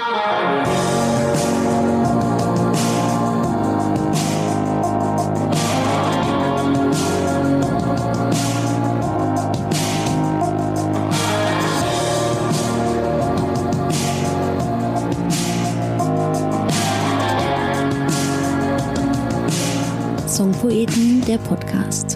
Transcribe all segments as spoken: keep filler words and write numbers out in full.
Songpoeten, der Podcast.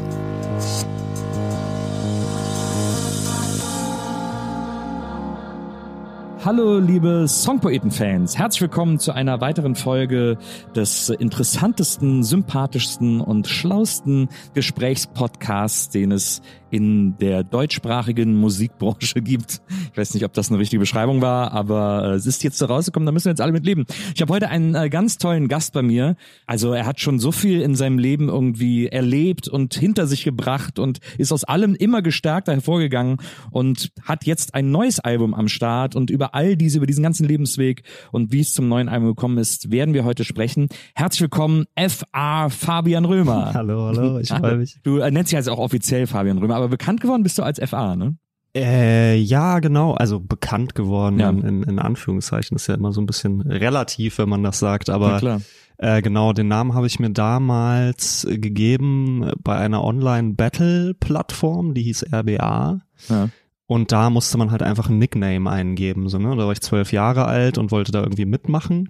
Hallo liebe Songpoeten-Fans, herzlich willkommen zu einer weiteren Folge des interessantesten, sympathischsten und schlausten Gesprächspodcasts, den es in der deutschsprachigen Musikbranche gibt. Ich weiß nicht, ob das eine richtige Beschreibung war, aber es ist jetzt so rausgekommen, da müssen wir jetzt alle mit leben. Ich habe heute einen äh, ganz tollen Gast bei mir. Also er hat schon so viel in seinem Leben irgendwie erlebt und hinter sich gebracht und ist aus allem immer gestärkter hervorgegangen und hat jetzt ein neues Album am Start, und über all diese, über diesen ganzen Lebensweg und wie es zum neuen Album gekommen ist, werden wir heute sprechen. Herzlich willkommen, F A Fabian Römer. Hallo, hallo, ich freue mich. Du äh, nennst dich also auch offiziell Fabian Römer, aber bekannt geworden bist du als F A, ne? Äh, ja, genau, also bekannt geworden, ja. in, in Anführungszeichen, ist ja immer so ein bisschen relativ, wenn man das sagt, aber ja, klar. Äh, genau, den Namen habe ich mir damals äh, gegeben bei einer Online-Battle-Plattform, die hieß R B A. Ja. Und da musste man halt einfach ein Nickname eingeben, so, ne? Da war ich zwölf Jahre alt und wollte da irgendwie mitmachen.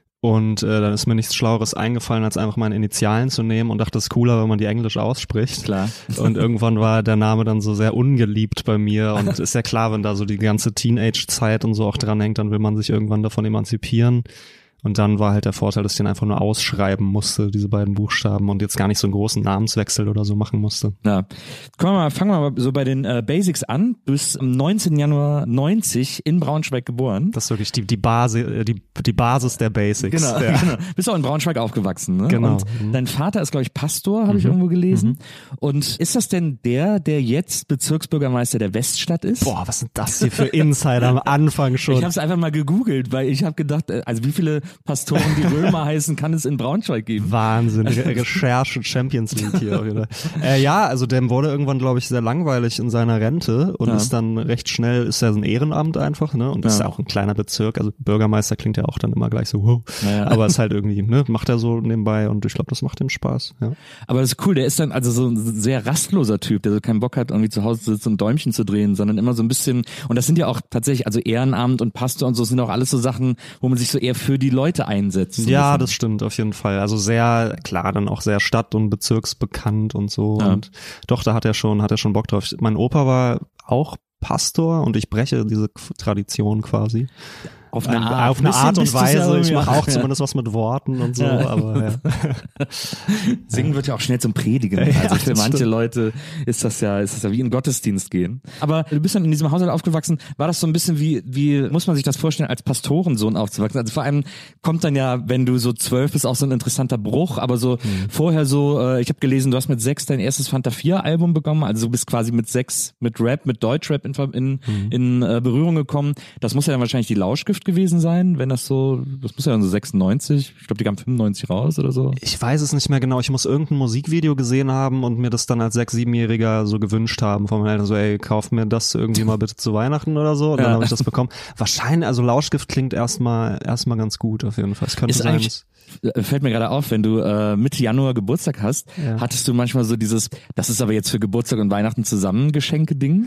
Und äh, dann ist mir nichts Schlaueres eingefallen, als einfach meine Initialen zu nehmen, und dachte, es ist cooler, wenn man die Englisch ausspricht. Klar. Und irgendwann war der Name dann so sehr ungeliebt bei mir, und ist ja klar, wenn da so die ganze Teenage-Zeit und so auch dran hängt, dann will man sich irgendwann davon emanzipieren. Und dann war halt der Vorteil, dass ich den einfach nur ausschreiben musste, diese beiden Buchstaben, und jetzt gar nicht so einen großen Namenswechsel oder so machen musste. Ja. Kommen wir mal, fangen wir mal so bei den äh, Basics an. Du bist am neunzehnten Januar neunzig in Braunschweig geboren. Das ist wirklich die, die, Basis, die, die Basis der Basics. Genau, ja. genau. Bist auch in Braunschweig aufgewachsen, ne? Genau. Und mhm. dein Vater ist, glaube ich, Pastor, habe ich mhm. irgendwo gelesen. Mhm. Und ist das denn der, der jetzt Bezirksbürgermeister der Weststadt ist? Boah, was sind das hier für Insider am Anfang schon? Ich habe es einfach mal gegoogelt, weil ich habe gedacht, also wie viele Pastoren, die Römer heißen, kann es in Braunschweig geben? Wahnsinn, Re- Recherche Champions League hier. Oder? Äh, ja, also dem wurde irgendwann, glaube ich, sehr langweilig in seiner Rente und ja. ist dann recht schnell, ist ja ein Ehrenamt einfach, ne? Und ja. ist ja auch ein kleiner Bezirk, also Bürgermeister klingt ja auch dann immer gleich so, wow. Naja. Aber ist halt irgendwie, ne, macht er so nebenbei, und ich glaube, das macht ihm Spaß. Ja. Aber das ist cool, der ist dann also so ein sehr rastloser Typ, der so keinen Bock hat, irgendwie zu Hause zu sitzen und Däumchen zu drehen, sondern immer so ein bisschen, und das sind ja auch tatsächlich, also Ehrenamt und Pastor und so sind auch alles so Sachen, wo man sich so eher für die Leute einsetzt. Ja, das stimmt auf jeden Fall. Also sehr, klar, dann auch sehr stadt- und bezirksbekannt und so. Ja. Und doch, da hat er schon, hat er schon Bock drauf. Mein Opa war auch Pastor, und ich breche diese Tradition quasi. Auf eine Art, auf eine Art und Weise. Ich mache auch ja. zumindest was mit Worten und so, ja. aber ja. Singen wird ja auch schnell zum Predigen. Also ja, für manche stimmt. Leute ist das ja, ist das ja wie in Gottesdienst gehen. Aber du bist dann in diesem Haushalt aufgewachsen. War das so ein bisschen wie, wie muss man sich das vorstellen, als Pastorensohn aufzuwachsen? Also vor allem kommt dann ja, wenn du so zwölf bist, auch so ein interessanter Bruch. Aber so mhm. vorher so, äh, ich habe gelesen, du hast mit sechs dein erstes Fanta vier Album bekommen. Also du bist quasi mit sechs mit Rap, mit Deutschrap in, in, mhm. in äh, Berührung gekommen. Das muss ja dann wahrscheinlich die Lauschgift gewesen sein, wenn das so, das muss ja dann so sechsundneunzig, ich glaube, die kamen fünfundneunzig raus oder so. Ich weiß es nicht mehr genau, ich muss irgendein Musikvideo gesehen haben und mir das dann als sechs-, siebenjähriger so gewünscht haben von meinen Eltern, so ey, kauf mir das irgendwie mal bitte zu Weihnachten oder so, und dann ja. habe ich das bekommen. Wahrscheinlich, also Lauschgift klingt erstmal erstmal ganz gut auf jeden Fall. Es könnte ist sein, eigentlich, fällt mir gerade auf, wenn du äh, Mitte Januar Geburtstag hast, ja. hattest du manchmal so dieses, das ist aber jetzt für Geburtstag und Weihnachten zusammen Geschenke-Ding?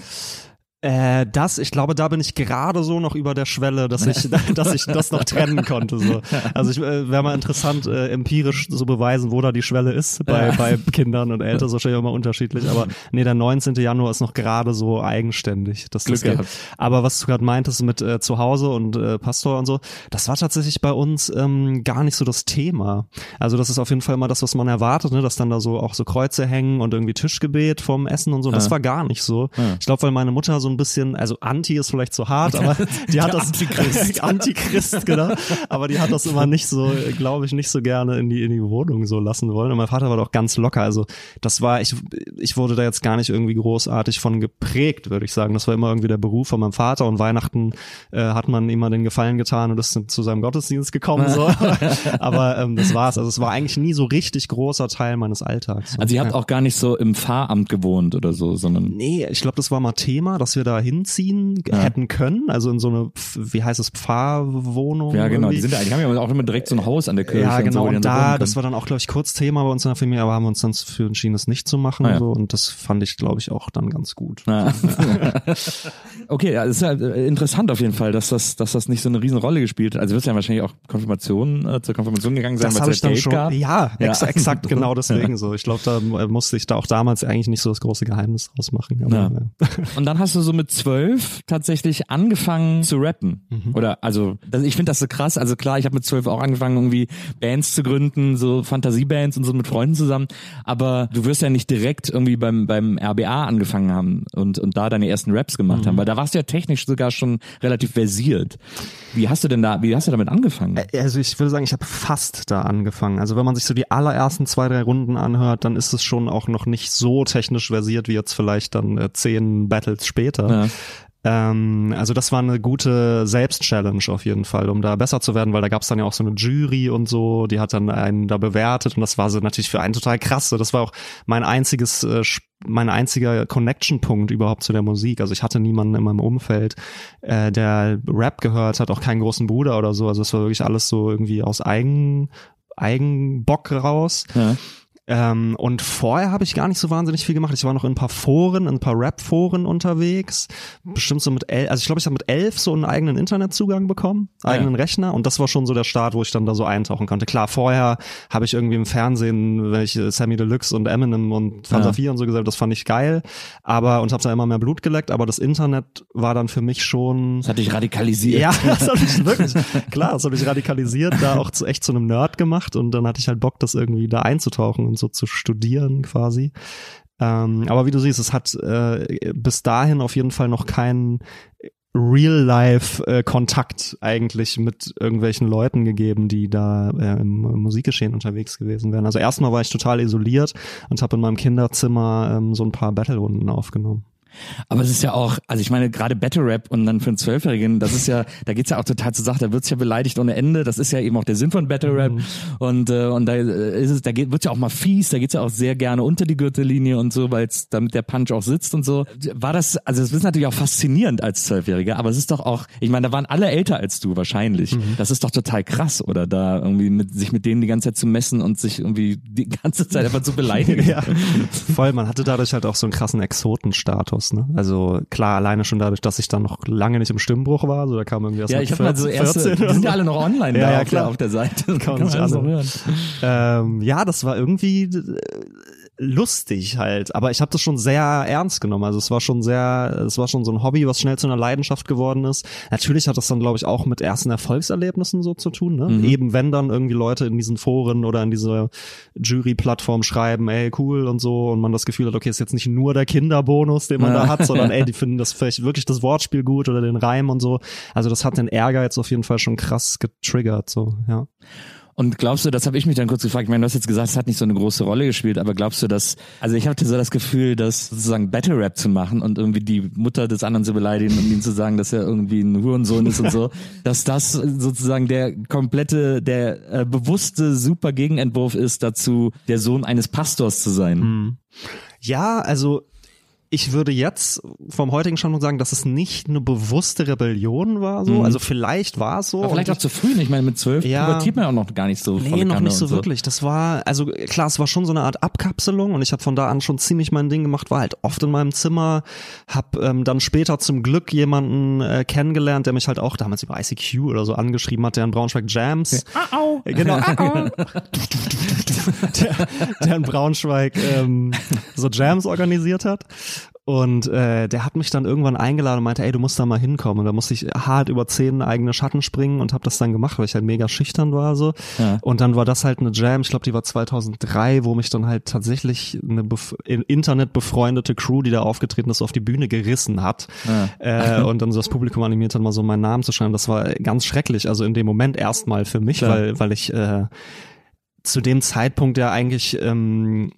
Äh, das, ich glaube, da bin ich gerade so noch über der Schwelle, dass ich, dass ich das noch trennen konnte. So. Also ich äh, wäre mal interessant, äh, empirisch zu beweisen, wo da die Schwelle ist bei, ja. bei Kindern und Eltern, ist wahrscheinlich immer unterschiedlich. Aber nee, der neunzehnten Januar ist noch gerade so eigenständig. Das, das geht. Aber was du gerade meintest mit äh, zu Hause und äh, Pastor und so, das war tatsächlich bei uns ähm, gar nicht so das Thema. Also das ist auf jeden Fall immer das, was man erwartet, ne? Dass dann da so auch so Kreuze hängen und irgendwie Tischgebet vom Essen und so. Das ja. war gar nicht so. Ja. Ich glaube, weil meine Mutter so ein bisschen, also Anti ist vielleicht zu hart, aber die hat das Antichrist, Antichrist, genau, aber die hat das immer nicht so, glaube ich, nicht so gerne in die in die Wohnung so lassen wollen. Und mein Vater war doch ganz locker, also das war, ich ich wurde da jetzt gar nicht irgendwie großartig von geprägt, würde ich sagen. Das war immer irgendwie der Beruf von meinem Vater, und Weihnachten äh, hat man immer den Gefallen getan und ist zu seinem Gottesdienst gekommen, so. Aber ähm, das war's. Also es war eigentlich nie so richtig großer Teil meines Alltags. So. Also ihr habt ja. auch gar nicht so im Pfarramt gewohnt oder so, sondern nee, ich glaube, das war mal Thema, dass wir da hinziehen ja. hätten können, also in so eine, wie heißt es, Pfarrwohnung. Ja, genau, irgendwie. die sind ja, die haben ja auch immer direkt so ein Haus an der Kirche. Ja, genau, und, so, und da, das war dann auch, glaube ich, kurz Thema bei uns in der Familie, aber haben wir uns dann für entschieden, das nicht zu machen. Ah, ja. so, und das fand ich, glaube ich, auch dann ganz gut. Ja. Okay, ja, das ist ja interessant auf jeden Fall, dass das, dass das nicht so eine riesen Rolle gespielt hat. Also wird ja wahrscheinlich auch Konfirmation, äh, zur Konfirmation gegangen sein, weil es ja Date schon, gab. Ja, ja. Ex- exakt genau deswegen so. Ich glaube, da musste ich da auch damals eigentlich nicht so das große Geheimnis draus machen. Aber, ja. Ja. Und dann hast du so mit zwölf tatsächlich angefangen zu rappen. Mhm. Oder, also, das, ich finde das so krass. Also klar, ich habe mit zwölf auch angefangen, irgendwie Bands zu gründen, so Fantasiebands und so mit Freunden zusammen. Aber du wirst ja nicht direkt irgendwie beim, beim R B A angefangen haben und, und da deine ersten Raps gemacht mhm. haben, weil da warst du ja technisch sogar schon relativ versiert. Wie hast du denn da, wie hast du damit angefangen? Also ich würde sagen, ich habe fast da angefangen. Also wenn man sich so die allerersten zwei, drei Runden anhört, dann ist es schon auch noch nicht so technisch versiert wie jetzt vielleicht dann äh, zehn Battles später. Ja. Ähm, also das war eine gute Selbstchallenge auf jeden Fall, um da besser zu werden, weil da gab es dann ja auch so eine Jury und so, die hat dann einen da bewertet und das war so natürlich für einen total krass. Das war auch mein einziges, äh, mein einziger Connection-Punkt überhaupt zu der Musik. Also ich hatte niemanden in meinem Umfeld, äh, der Rap gehört hat, auch keinen großen Bruder oder so. Also es war wirklich alles so irgendwie aus Eigen, Eigenbock raus. Ja. Ähm, und vorher habe ich gar nicht so wahnsinnig viel gemacht. Ich war noch in ein paar Foren, in ein paar Rap-Foren unterwegs. Bestimmt so mit elf, also ich glaube, ich habe mit elf so einen eigenen Internetzugang bekommen, eigenen ja. Rechner. Und das war schon so der Start, wo ich dann da so eintauchen konnte. Klar, vorher habe ich irgendwie im Fernsehen, welche Sammy Deluxe und Eminem und Fanta vier ja. und so gesagt, das fand ich geil. Aber, und habe da immer mehr Blut geleckt. Aber das Internet war dann für mich schon... Das hat dich radikalisiert. Ja, das hat mich wirklich, klar, das hat mich radikalisiert, da auch zu, echt zu einem Nerd gemacht. Und dann hatte ich halt Bock, das irgendwie da einzutauchen und so zu studieren quasi. Ähm, aber wie du siehst, es hat äh, bis dahin auf jeden Fall noch keinen Real-Life-Kontakt äh, eigentlich mit irgendwelchen Leuten gegeben, die da äh, im Musikgeschehen unterwegs gewesen wären. Also erstmal war ich total isoliert und habe in meinem Kinderzimmer ähm, so ein paar Battle-Runden aufgenommen. Aber es ist ja auch, also ich meine, gerade Battle Rap und dann für einen Zwölfjährigen, das ist ja, da geht's ja auch total zur Sache, da wird's ja beleidigt ohne Ende, das ist ja eben auch der Sinn von Battle Rap mhm. und äh, und da ist es, da geht, wird's ja auch mal fies, da geht's ja auch sehr gerne unter die Gürtellinie und so, weil es damit der Punch auch sitzt und so. War das, also das ist natürlich auch faszinierend als Zwölfjähriger, aber es ist doch auch, ich meine, da waren alle älter als du wahrscheinlich. Mhm. Das ist doch total krass, oder da irgendwie mit sich mit denen die ganze Zeit zu messen und sich irgendwie die ganze Zeit einfach zu beleidigen. Ja, voll, man hatte dadurch halt auch so einen krassen Exotenstatus. Ne? Also klar, alleine schon dadurch, dass ich dann noch lange nicht im Stimmbruch war, so da kam irgendwie erst ja, mit ich hab mal so erste, die sind ja alle noch online ja, da ja, auf, klar. Der, auf der Seite. Kann, kann man sich alles noch hören. Ähm, ja, das war irgendwie lustig halt, aber ich habe das schon sehr ernst genommen. Also es war schon sehr, es war schon so ein Hobby, was schnell zu einer Leidenschaft geworden ist. Natürlich hat das dann, glaube ich, auch mit ersten Erfolgserlebnissen so zu tun, ne? Mhm. Eben wenn dann irgendwie Leute in diesen Foren oder in dieser Jury-Plattform schreiben, ey, cool und so, und man das Gefühl hat, okay, ist jetzt nicht nur der Kinderbonus, den man ja. da hat, sondern ey, die finden das vielleicht wirklich das Wortspiel gut oder den Reim und so. Also das hat den Ehrgeiz auf jeden Fall schon krass getriggert, so, ja. Und glaubst du, das habe ich mich dann kurz gefragt, ich meine, du hast jetzt gesagt, es hat nicht so eine große Rolle gespielt, aber glaubst du, dass, also ich hatte so das Gefühl, dass sozusagen Battle Rap zu machen und irgendwie die Mutter des anderen zu beleidigen und ihm zu sagen, dass er irgendwie ein Hurensohn ist und so, dass das sozusagen der komplette, der äh, bewusste super Gegenentwurf ist dazu, der Sohn eines Pastors zu sein. Ja, also ich würde jetzt vom heutigen Standpunkt sagen, dass es nicht eine bewusste Rebellion war, so. Mhm. Also vielleicht war es so. Aber vielleicht auch zu früh, ich meine, mit zwölf ja, pubertiert man auch noch gar nicht so. Nee, noch nicht so, so wirklich. Das war, also klar, es war schon so eine Art Abkapselung und ich habe von da an schon ziemlich mein Ding gemacht, war halt oft in meinem Zimmer, hab ähm, dann später zum Glück jemanden äh, kennengelernt, der mich halt auch damals über I C Q oder so angeschrieben hat, der in Braunschweig Jams. Okay. Au, au. Genau. Au, au. der, der in Braunschweig ähm, so Jams organisiert hat. Und äh, der hat mich dann irgendwann eingeladen und meinte, ey, du musst da mal hinkommen. Und da musste ich hart über zehn eigene Schatten springen und habe das dann gemacht, weil ich halt mega schüchtern war so. Ja. Und dann war das halt eine Jam, ich glaube, die war zweitausenddrei, wo mich dann halt tatsächlich eine bef- Internet befreundete Crew, die da aufgetreten ist, auf die Bühne gerissen hat. Ja. Äh, und dann so das Publikum animiert hat, mal so meinen Namen zu schreiben. Das war ganz schrecklich, also in dem Moment erstmal für mich, ja. weil weil ich äh, zu dem Zeitpunkt ja eigentlich ähm,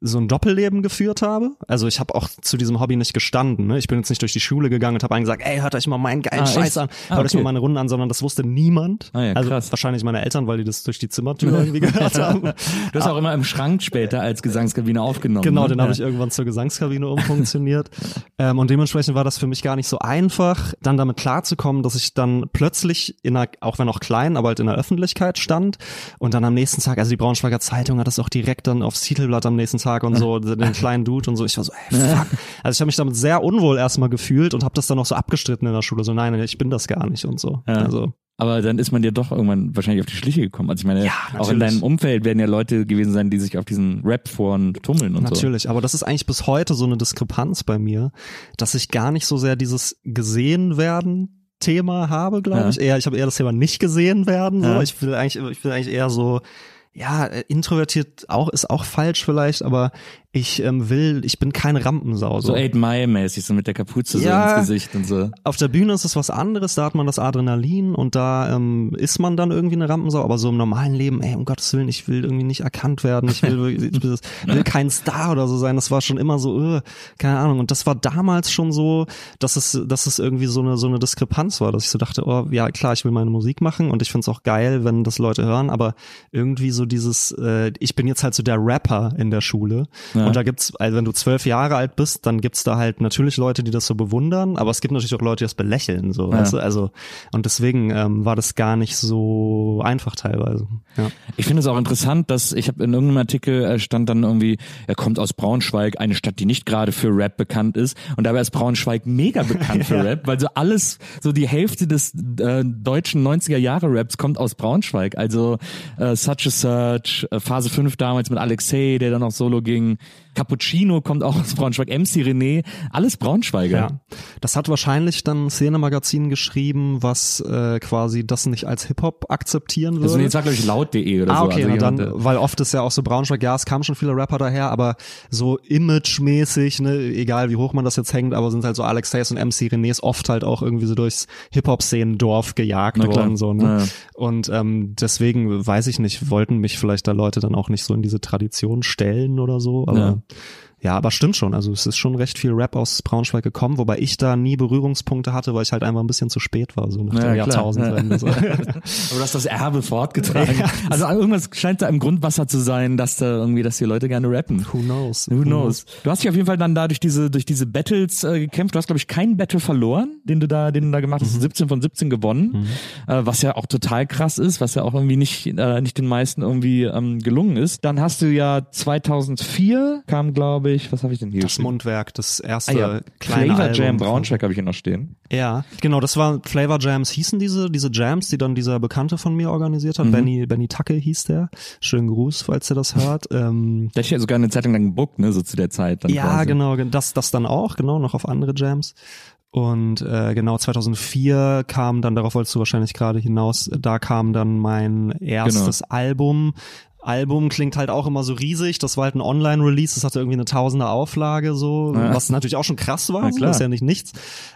so ein Doppelleben geführt habe. Also ich habe auch zu diesem Hobby nicht gestanden. Ne? Ich bin jetzt nicht durch die Schule gegangen und habe allen gesagt, ey, hört euch mal meinen geilen ah, Scheiß an, ah, hört okay. euch mal meine Runden an, sondern das wusste niemand. Ah, ja, also krass. wahrscheinlich meine Eltern, weil die das durch die Zimmertür irgendwie gehört haben. Du hast auch immer im Schrank später als Gesangskabine aufgenommen. Genau, ne? den ja. habe ich irgendwann zur Gesangskabine umfunktioniert. ähm, und dementsprechend war das für mich gar nicht so einfach, dann damit klarzukommen, dass ich dann plötzlich, in einer, auch wenn auch klein, aber halt in der Öffentlichkeit stand und dann am nächsten Tag, also die Braunschweiger Zeitung hat das auch direkt dann aufs Titelblatt am nächsten Tag und so, den kleinen Dude und so. Ich war so, ey, fuck. Also ich habe mich damit sehr unwohl erstmal gefühlt und habe das dann auch so abgestritten in der Schule. So, nein, ich bin das gar nicht und so. Ja. Also Aber dann ist man dir doch irgendwann wahrscheinlich auf die Schliche gekommen. Also ich meine, ja, auch in deinem Umfeld werden ja Leute gewesen sein, die sich auf diesen Rap-Foren tummeln und natürlich. so. Natürlich, aber das ist eigentlich bis heute so eine Diskrepanz bei mir, dass ich gar nicht so sehr dieses gesehen werden Thema habe, glaube ja. ich. Eher, ich habe eher das Thema nicht gesehen werden. So. Ja. Ich will eigentlich, ich will eigentlich eher so, ja, introvertiert auch ist auch falsch vielleicht, aber ich ähm, will, ich bin keine Rampensau. So, so eight Mile mäßig, so mit der Kapuze ja, so ins Gesicht und so. Auf der Bühne ist es was anderes, da hat man das Adrenalin und da ähm, ist man dann irgendwie eine Rampensau, aber so im normalen Leben, ey, um Gottes Willen, ich will irgendwie nicht erkannt werden, ich will, ich will, will kein Star oder so sein, das war schon immer so, uh, keine Ahnung, und das war damals schon so, dass es, dass es irgendwie so eine, so eine Diskrepanz war, dass ich so dachte, oh, ja klar, ich will meine Musik machen und ich find's auch geil, wenn das Leute hören, aber irgendwie so dieses, äh, ich bin jetzt halt so der Rapper in der Schule. Ja. Und da gibt's, also wenn du zwölf Jahre alt bist, dann gibt's da halt natürlich Leute, die das so bewundern, aber es gibt natürlich auch Leute, die das belächeln, so, ja. weißt du, also, und deswegen ähm, war das gar nicht so einfach teilweise. Ja. Ich finde es auch interessant, dass, ich habe in irgendeinem Artikel stand dann irgendwie, er kommt aus Braunschweig, eine Stadt, die nicht gerade für Rap bekannt ist, und dabei ist Braunschweig mega bekannt für ja. Rap, weil so alles, so die Hälfte des äh, deutschen neunziger Jahre Raps kommt aus Braunschweig, also äh, Such a Search, äh, Phase fünf damals mit Alexei, der dann auch solo ging, Cappuccino kommt auch aus Braunschweig, M C René, alles Braunschweiger. Ja, das hat wahrscheinlich dann Szene-Magazin geschrieben, was äh, quasi das nicht als Hip-Hop akzeptieren würde. Also jetzt sagt, glaube ich, laut punkt de oder ah, so. okay, also na dann, weil oft ist ja auch so Braunschweig, ja, es kamen schon viele Rapper daher, aber so imagemäßig, ne, egal wie hoch man das jetzt hängt, aber sind halt so Alexeis und M C Renés oft halt auch irgendwie so durchs Hip-Hop-Szenen-Dorf gejagt worden, so, ne. Ja. Und ähm, deswegen, weiß ich nicht, wollten mich vielleicht da Leute dann auch nicht so in diese Tradition stellen oder so, aber ja. Ja, aber stimmt schon. Also es ist schon recht viel Rap aus Braunschweig gekommen, wobei ich da nie Berührungspunkte hatte, weil ich halt einfach ein bisschen zu spät war, so nach der ja, Jahrtausendwende. So. Aber du hast das Erbe fortgetragen. Ja. Also irgendwas scheint da im Grundwasser zu sein, dass da irgendwie, dass die Leute gerne rappen. Who knows? Who knows? Du hast dich auf jeden Fall dann da durch diese durch diese Battles äh, gekämpft. Du hast, glaube ich, keinen Battle verloren, den du da den du da gemacht hast. Mhm. siebzehn von siebzehn gewonnen, mhm. äh, was ja auch total krass ist, was ja auch irgendwie nicht äh, nicht den meisten irgendwie ähm, gelungen ist. Dann hast du ja zweitausendvier kam, glaube ich, was habe ich denn hier? Das Mundwerk, das erste ah, ja. kleine Flavor Album. Jam Braunschweig habe ich hier noch stehen. Ja, genau, das war Flavor Jams hießen diese diese Jams, die dann dieser Bekannte von mir organisiert hat. Mhm. Benny Benny Tacke hieß der. Schönen Gruß, falls ihr das hört. Ähm, der hat ja sogar eine Zeit lang gebuckt, ne, so zu der Zeit. Dann ja, quasi. genau, das das dann auch, genau, noch auf andere Jams. Und äh, genau zweitausendvier kam dann, darauf wolltest du wahrscheinlich gerade hinaus, da kam dann mein erstes genau. Album. Album klingt halt auch immer so riesig, das war halt ein Online-Release, das hatte irgendwie eine tausender Auflage so, ja. was natürlich auch schon krass war, so, das ist ja nicht nichts.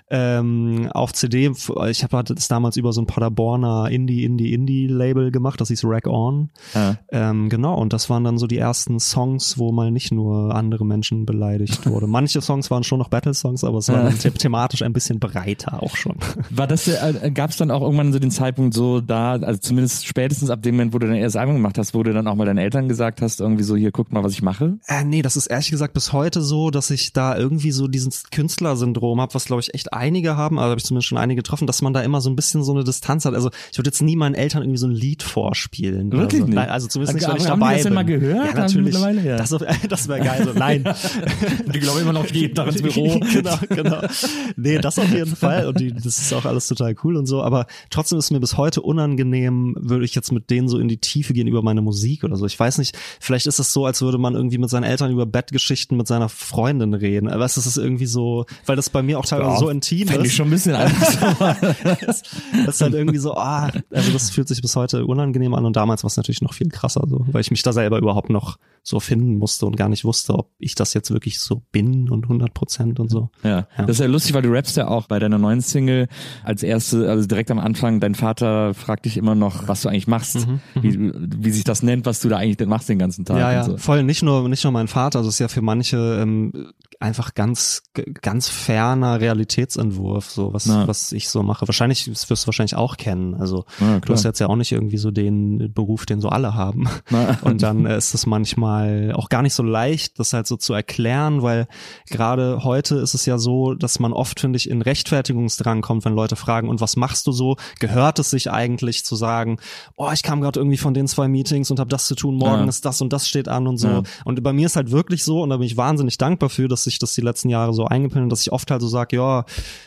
Ähm, auf C D, ich habe das damals über so ein Paderborner Indie-Indie-Indie-Label gemacht, das hieß Rack On. Ja. Ähm, genau, und das waren dann so die ersten Songs, wo mal nicht nur andere Menschen beleidigt wurde. Manche Songs waren schon noch Battle-Songs, aber es war ja. the- thematisch ein bisschen breiter auch schon. War das, äh, gab es dann auch irgendwann so den Zeitpunkt so da, also zumindest spätestens ab dem Moment, wo du dein erstes Album gemacht hast, wo du dann auch mal deinen Eltern gesagt hast, irgendwie so, hier, guck mal, was ich mache? Äh, nee, das ist ehrlich gesagt bis heute so, dass ich da irgendwie so dieses Künstlersyndrom habe, was glaube ich echt einige haben, also habe ich zumindest schon einige getroffen, dass man da immer so ein bisschen so eine Distanz hat. Also ich würde jetzt nie meinen Eltern irgendwie so ein Lied vorspielen. Wirklich also, nicht? Nein, also zumindest nicht, wenn wenn ich haben dabei die das bin. Denn mal gehört? Ja, natürlich. Ja. Das, das wäre geil. So, nein. Die glauben immer noch jeden Tag ins Büro. Genau, genau. Nee, das auf jeden Fall. Und die, das ist auch alles total cool und so. Aber trotzdem ist mir bis heute unangenehm, würde ich jetzt mit denen so in die Tiefe gehen über meine Musik oder so. Ich weiß nicht, vielleicht ist es so, als würde man irgendwie mit seinen Eltern über Bettgeschichten mit seiner Freundin reden. Weißt du, das ist irgendwie so, weil das bei mir auch teilweise ja, so intim ist. Ich schon ein bisschen das, das ist halt irgendwie so, ah, also das fühlt sich bis heute unangenehm an und damals war es natürlich noch viel krasser, so, weil ich mich da selber überhaupt noch so finden musste und gar nicht wusste, ob ich das jetzt wirklich so bin und hundert Prozent und so. Ja. ja, das ist ja lustig, weil du rappst ja auch bei deiner neuen Single als erste, also direkt am Anfang, dein Vater fragt dich immer noch, was du eigentlich machst, mhm, wie, wie sich das nennt, was was du da eigentlich machst den ganzen Tag. Ja, ja, und so. voll. Nicht nur, nicht nur mein Vater, das ist ja für manche ähm, einfach ganz, ganz ferner Realitätsentwurf, so was, ja. was ich so mache. Wahrscheinlich, das wirst du wahrscheinlich auch kennen. Also ja, du hast jetzt ja auch nicht irgendwie so den Beruf, den so alle haben. Ja. Und dann äh, ist es manchmal auch gar nicht so leicht, das halt so zu erklären, weil gerade heute ist es ja so, dass man oft, finde ich, in Rechtfertigungsdrang kommt, wenn Leute fragen, und was machst du so? Gehört es sich eigentlich zu sagen, oh, ich kam gerade irgendwie von den zwei Meetings und habe das zu tun, morgen ja. ist das und das steht an und so. Ja. Und bei mir ist halt wirklich so, und da bin ich wahnsinnig dankbar für, dass sich das die letzten Jahre so eingependelt, dass ich oft halt so sage, ja,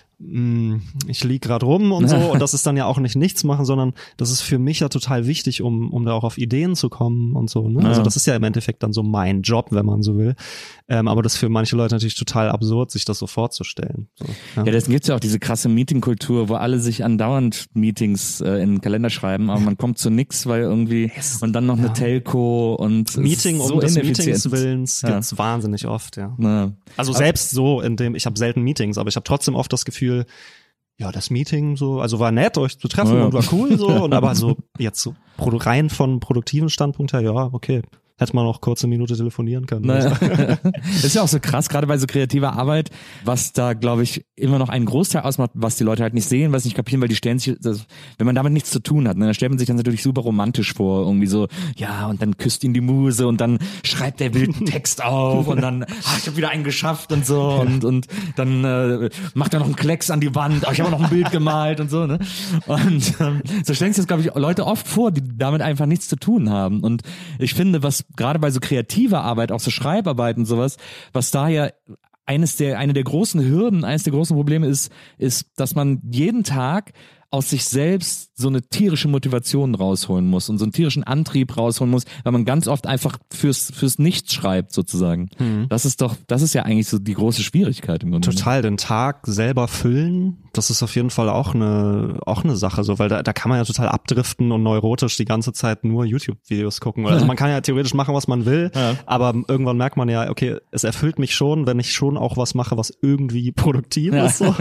ich lieg gerade rum und so, und das ist dann ja auch nicht nichts machen, sondern das ist für mich ja total wichtig, um um da auch auf Ideen zu kommen und so, ne? Ja. Also das ist ja im Endeffekt dann so mein Job, wenn man so will. Ähm, aber das ist für manche Leute natürlich total absurd, sich das so vorzustellen. So, ja, ja, deswegen gibt's ja auch diese krasse Meetingkultur, wo alle sich andauernd Meetings äh, in den Kalender schreiben, aber man kommt zu nix, weil irgendwie yes. und dann noch ja. eine Telco und Meeting so um des Meetings Willens ja. gibt's wahnsinnig oft, ja. ja. Also selbst so, in dem ich habe selten Meetings, aber ich habe trotzdem oft das Gefühl, ja, das Meeting so, also war nett, euch zu treffen, ja. und war cool so, und aber so jetzt so rein von produktiven Standpunkt her, ja, okay. Hätte man auch kurz eine Minute telefonieren können. Naja. Das ist ja auch so krass, gerade bei so kreativer Arbeit, was da, glaube ich, immer noch einen Großteil ausmacht, was die Leute halt nicht sehen, was nicht kapieren, weil die stellen sich, das, wenn man damit nichts zu tun hat, ne, dann stellt man sich dann natürlich super romantisch vor, irgendwie so, ja, und dann küsst ihn die Muse und dann schreibt der wilden Text auf und dann, ah, ich habe wieder einen geschafft und so und und dann äh, macht er noch einen Klecks an die Wand, ah, ich habe noch ein Bild gemalt und so, ne? Und ähm, so stellen sich das, glaube ich, Leute oft vor, die damit einfach nichts zu tun haben. Und ich finde, was gerade bei so kreativer Arbeit, auch so Schreibarbeit und sowas, was da ja eines der, eine der großen Hürden, eines der großen Probleme ist, ist, dass man jeden Tag aus sich selbst so eine tierische Motivation rausholen muss und so einen tierischen Antrieb rausholen muss, weil man ganz oft einfach fürs fürs Nichts schreibt sozusagen. Mhm. Das ist doch, das ist ja eigentlich so die große Schwierigkeit im Grunde. Total, den Tag selber füllen, das ist auf jeden Fall auch eine auch eine Sache, so, weil da da kann man ja total abdriften und neurotisch die ganze Zeit nur YouTube-Videos gucken. Also man kann ja theoretisch machen, was man will, ja. aber irgendwann merkt man ja, okay, es erfüllt mich schon, wenn ich schon auch was mache, was irgendwie produktiv ja. ist. So.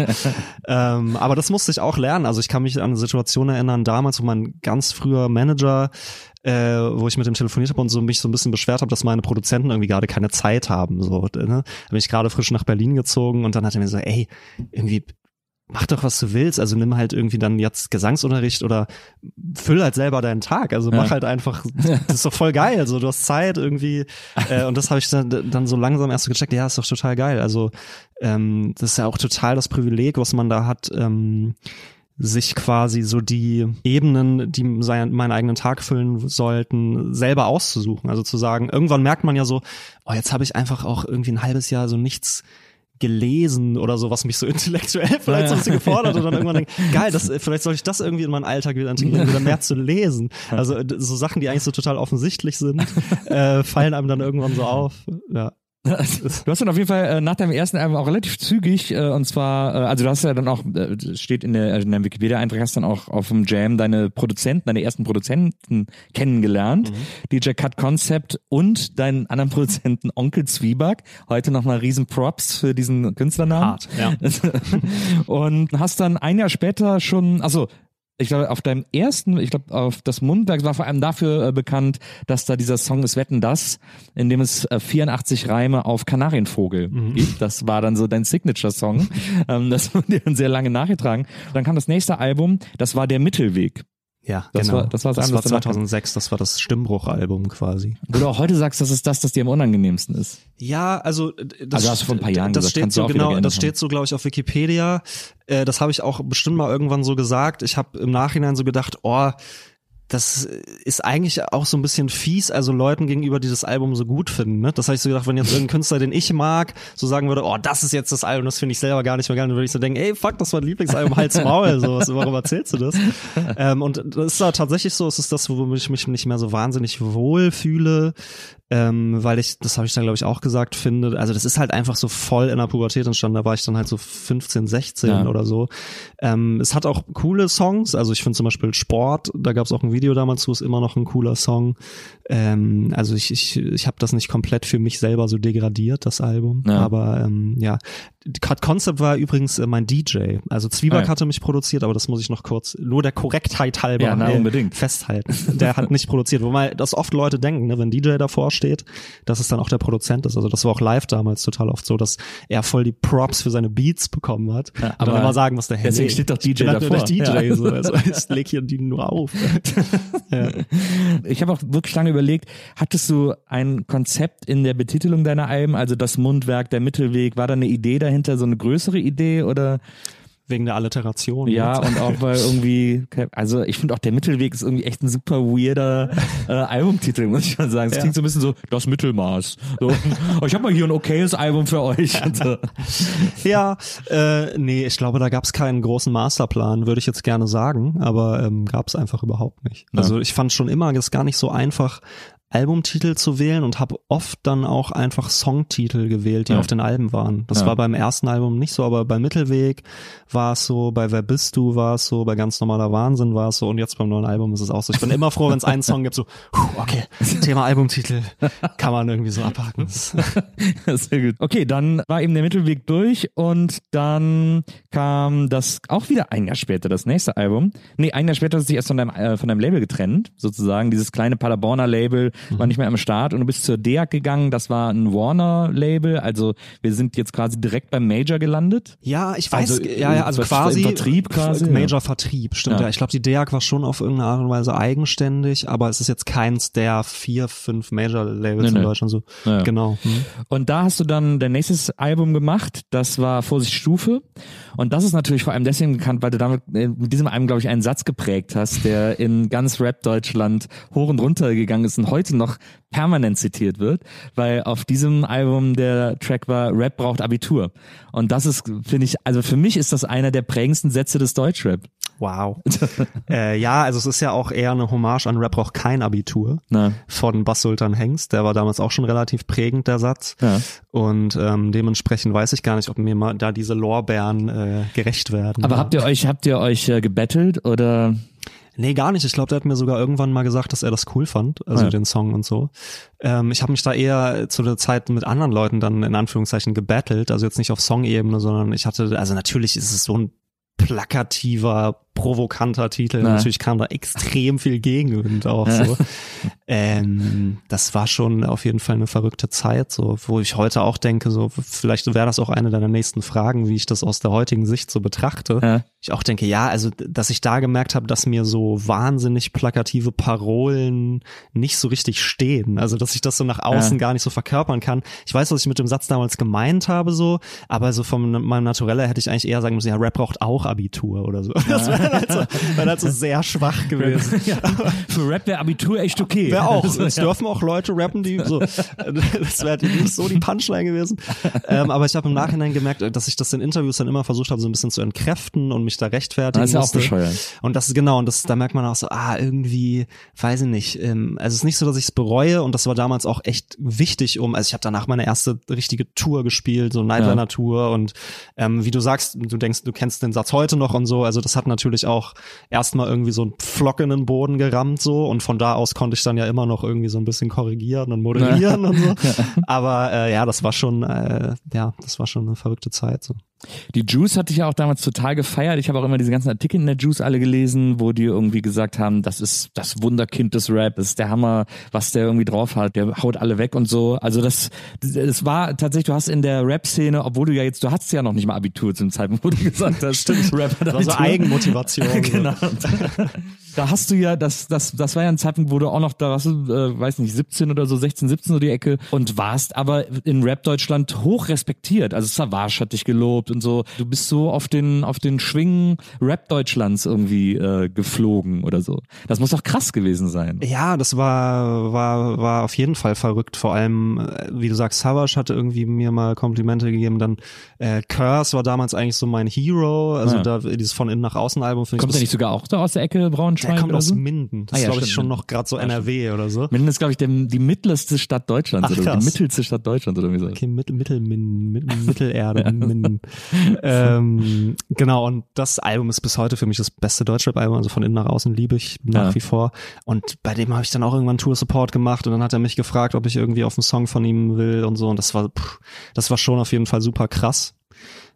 ähm, aber das musste ich auch lernen. Also ich kann mich an eine Situation erinnern, damals, wo mein ganz früher Manager, äh, wo ich mit dem telefoniert habe und so mich so ein bisschen beschwert habe, dass meine Produzenten irgendwie gerade keine Zeit haben. So, ne? Da bin ich gerade frisch nach Berlin gezogen und dann hat er mir so, ey, irgendwie mach doch, was du willst, also nimm halt irgendwie dann jetzt Gesangsunterricht oder füll halt selber deinen Tag, also mach ja. halt einfach, das ist doch voll geil, also du hast Zeit irgendwie äh, und das habe ich dann, dann so langsam erst so gecheckt, ja, ist doch total geil, also ähm, das ist ja auch total das Privileg, was man da hat, ähm, sich quasi so die Ebenen, die sein, meinen eigenen Tag füllen sollten, selber auszusuchen. Also zu sagen, irgendwann merkt man ja so, oh, jetzt habe ich einfach auch irgendwie ein halbes Jahr so nichts gelesen oder so, was mich so intellektuell vielleicht so ein bisschen gefordert und dann irgendwann denke, geil, das, vielleicht soll ich das irgendwie in meinen Alltag wieder integrieren, wieder mehr zu lesen. Also so Sachen, die eigentlich so total offensichtlich sind, äh, fallen einem dann irgendwann so auf. Ja. Du hast dann auf jeden Fall äh, nach deinem ersten Album auch relativ zügig, äh, und zwar, äh, also du hast ja dann auch, äh, steht in der, in deinem Wikipedia-Eintrag, hast dann auch auf dem Jam deine Produzenten, deine ersten Produzenten kennengelernt, mhm. D J Cut Concept und deinen anderen Produzenten Onkel Zwieback. Heute nochmal riesen Props für diesen Künstlernamen. Hart, ja. Und hast dann ein Jahr später schon, also ich glaube, auf deinem ersten, ich glaube, auf das Mundwerk war vor allem dafür äh, bekannt, dass da dieser Song ist Wetten, das, in dem es äh, vierundachtzig Reime auf Kanarienvogel mhm. gibt. Das war dann so dein Signature-Song. ähm, das wurde dir dann sehr lange nachgetragen. Und dann kam das nächste Album, das war Der Mittelweg. Ja, das genau. War, das war, das das war zweitausendsechs, das war das Stimmbruch-Album quasi. Wo du auch heute sagst, dass es das, das dir am unangenehmsten ist. Ja, also das, also hast du vor ein paar Jahren das gesagt, steht so genau, das steht so, glaube ich, auf Wikipedia. Äh, das habe ich auch bestimmt mal irgendwann so gesagt. Ich habe im Nachhinein so gedacht, oh, das ist eigentlich auch so ein bisschen fies, also Leuten gegenüber, die das Album so gut finden. Ne? Das habe ich so gedacht, wenn jetzt irgendein Künstler, den ich mag, so sagen würde, oh, das ist jetzt das Album, das finde ich selber gar nicht mehr geil, dann würde ich so denken, ey, fuck, das war ein Lieblingsalbum, halt's Maul, so, was, warum erzählst du das? ähm, und das ist da tatsächlich so, es ist das, womit ich mich nicht mehr so wahnsinnig wohl fühle, ähm, weil ich, das habe ich dann glaube ich auch gesagt, finde, also das ist halt einfach so voll in der Pubertät entstanden, da war ich dann halt so fünfzehn, sechzehn ja. oder so. Ähm, es hat auch coole Songs, also ich finde zum Beispiel Sport, da gab es auch ein Video damals zu, ist immer noch ein cooler Song. Ähm, also ich ich ich habe das nicht komplett für mich selber so degradiert, das Album, ja. aber ähm, ja, Concept war übrigens äh, mein D J. Also Zwieback ah, ja. hatte mich produziert, aber das muss ich noch kurz, nur der Korrektheit halber ja, na, äh, unbedingt. festhalten. Der hat nicht produziert. Wobei das oft Leute denken, ne, wenn D J davor steht, dass es dann auch der Produzent ist. Also das war auch live damals total oft so, dass er voll die Props für seine Beats bekommen hat. Ja, aber dann immer sagen, was der Herr deswegen steht doch D J davor. Der D J ja. so. Also ich leg hier die nur auf. ja. Ich habe auch wirklich lange überlegt, hattest du ein Konzept in der Betitelung deiner Alben, also das Mundwerk, der Mittelweg, war da eine Idee dahinter, so eine größere Idee oder? Wegen der Alliteration. Ja, jetzt. und auch weil irgendwie, also ich finde auch der Mittelweg ist irgendwie echt ein super weirder äh, Albumtitel, muss ich mal sagen. Es ja. klingt so ein bisschen so, das Mittelmaß. So, oh, ich habe mal hier ein okayes Album für euch. Und so. Ja, äh, nee, ich glaube, da gab es keinen großen Masterplan, würde ich jetzt gerne sagen, aber ähm, gab es einfach überhaupt nicht. Ja. Also ich fand schon immer, das ist gar nicht so einfach, Albumtitel zu wählen und habe oft dann auch einfach Songtitel gewählt, die ja. auf den Alben waren. Das ja. war beim ersten Album nicht so, aber bei Mittelweg war es so, bei Wer bist du war es so, bei Ganz normaler Wahnsinn war es so und jetzt beim neuen Album ist es auch so. Ich bin immer froh, wenn es einen Song gibt, so, okay, Thema Albumtitel kann man irgendwie so abhaken. Sehr gut. Okay, dann war eben der Mittelweg durch und dann kam das auch wieder ein Jahr später, das nächste Album. Nee, ein Jahr später hast du dich erst von deinem, äh, von deinem Label getrennt, sozusagen, dieses kleine Paderborner Label, war nicht mehr am Start und du bist zur D E A C gegangen, das war ein Warner-Label, also wir sind jetzt quasi direkt beim Major gelandet. Ja, ich weiß, also, ja, ja, also quasi Vertrieb quasi. Major-Vertrieb, stimmt ja. ja. Ich glaube, die D E A C war schon auf irgendeine Art und Weise eigenständig, aber es ist jetzt keins der vier, fünf Major-Labels nee, in nee. Deutschland so. Ja. Genau. Hm. Und da hast du dann dein nächstes Album gemacht, das war Vorsicht Stufe und das ist natürlich vor allem deswegen bekannt, weil du damit mit diesem Album, glaube ich, einen Satz geprägt hast, der in ganz Rap-Deutschland hoch und runter gegangen ist und heute noch permanent zitiert wird, weil auf diesem Album der Track war, Rap braucht Abitur. Und das ist, finde ich, also für mich ist das einer der prägendsten Sätze des Deutschrap. Wow. äh, ja, also es ist ja auch eher eine Hommage an Rap braucht kein Abitur Na. von Bass Sultan Hengst. Der war damals auch schon relativ prägend, der Satz. Ja. Und ähm, dementsprechend weiß ich gar nicht, ob mir mal da diese Lorbeeren äh, gerecht werden. Aber ja. habt ihr euch, habt ihr euch äh, gebettelt oder? Nee, gar nicht. Ich glaube, der hat mir sogar irgendwann mal gesagt, dass er das cool fand, also ja. den Song und so. Ähm, ich habe mich da eher zu der Zeit mit anderen Leuten dann in Anführungszeichen gebettelt, also jetzt nicht auf Song-Ebene, sondern ich hatte, also natürlich ist es so ein plakativer, provokanter Titel. Na. Natürlich kam da extrem viel Gegenwind auch so. ähm, das war schon auf jeden Fall eine verrückte Zeit, so, wo ich heute auch denke, so vielleicht wäre das auch eine deiner nächsten Fragen, wie ich das aus der heutigen Sicht so betrachte. Ja. Ich auch denke, ja, also dass ich da gemerkt habe, dass mir so wahnsinnig plakative Parolen nicht so richtig stehen. Also dass ich das so nach außen ja. gar nicht so verkörpern kann. Ich weiß, was ich mit dem Satz damals gemeint habe, so, aber so von meinem Naturelle hätte ich eigentlich eher sagen müssen, ja, Rap braucht auch Abitur oder so. Ja. Das wäre halt, so, wär halt so sehr schwach gewesen. Ja. Für Rap wäre Abitur echt okay. Wäre auch. Es dürfen auch Leute rappen, die so, das wäre nicht so die Punchline gewesen. Ähm, aber ich habe im Nachhinein gemerkt, dass ich das in Interviews dann immer versucht habe, so ein bisschen zu entkräften und mich da rechtfertigen musste. Das ist ja auch bescheuert. Und das ist genau, und das, da merkt man auch so, ah, irgendwie, weiß ich nicht, ähm, also es ist nicht so, dass ich es bereue und das war damals auch echt wichtig, um, also ich habe danach meine erste richtige Tour gespielt, so Nightliner-Tour ja. und ähm, wie du sagst, du denkst, du kennst den Satz heute noch und so, also das hat natürlich auch erstmal irgendwie so einen Pflock in den Boden gerammt so und von da aus konnte ich dann ja immer noch irgendwie so ein bisschen korrigieren und moderieren ja. und so, aber äh, ja, das war schon, äh, ja, das war schon eine verrückte Zeit so. Die Juice hatte ich ja auch damals total gefeiert. Ich habe auch immer diese ganzen Artikel in der Juice alle gelesen, wo die irgendwie gesagt haben, das ist das Wunderkind des Rap, das ist der Hammer, was der irgendwie drauf hat, der haut alle weg und so. Also das, das war tatsächlich, du hast in der Rap-Szene, obwohl du ja jetzt, du hattest ja noch nicht mal Abitur zum Zeitpunkt, wo du gesagt hast, stimmt, Rap hat Abitur. Das war so Eigenmotivation. Genau. Da hast du ja, das, das, das war ja ein Zeitpunkt, wo du auch noch, da warst du, äh, weiß nicht, siebzehn oder so, sechzehn, siebzehn so die Ecke und warst aber in Rap-Deutschland hoch respektiert. Also Savage hat dich gelobt und so. Du bist so auf den, auf den Schwingen Rap-Deutschlands irgendwie äh, geflogen oder so. Das muss doch krass gewesen sein. Ja, das war, war, war auf jeden Fall verrückt. Vor allem, wie du sagst, Savage hatte irgendwie mir mal Komplimente gegeben. Dann äh, Curse war damals eigentlich so mein Hero. Also ja. da dieses von innen nach außen Album finde ich. Kommt der nicht sogar auch da aus der Ecke Braunschweig? Der kommt oder aus so? Minden. Das ah, ja, ist, glaube ich, stimmt. schon noch gerade so N R W ja, oder so. Minden ist, glaube ich, der, die mittlerste Stadt Deutschlands. Ach, oder die mittelste Stadt Deutschlands oder wie so. Okay, Mittel, Mittel, Min, Mittel, Mittelerde, ja. Min. Ähm, genau, und das Album ist bis heute für mich das beste Deutschrap-Album, also von innen nach außen liebe ich nach ja. wie vor. Und bei dem habe ich dann auch irgendwann Tour-Support gemacht und dann hat er mich gefragt, ob ich irgendwie auf einen Song von ihm will und so. Und das war, pff, das war schon auf jeden Fall super krass.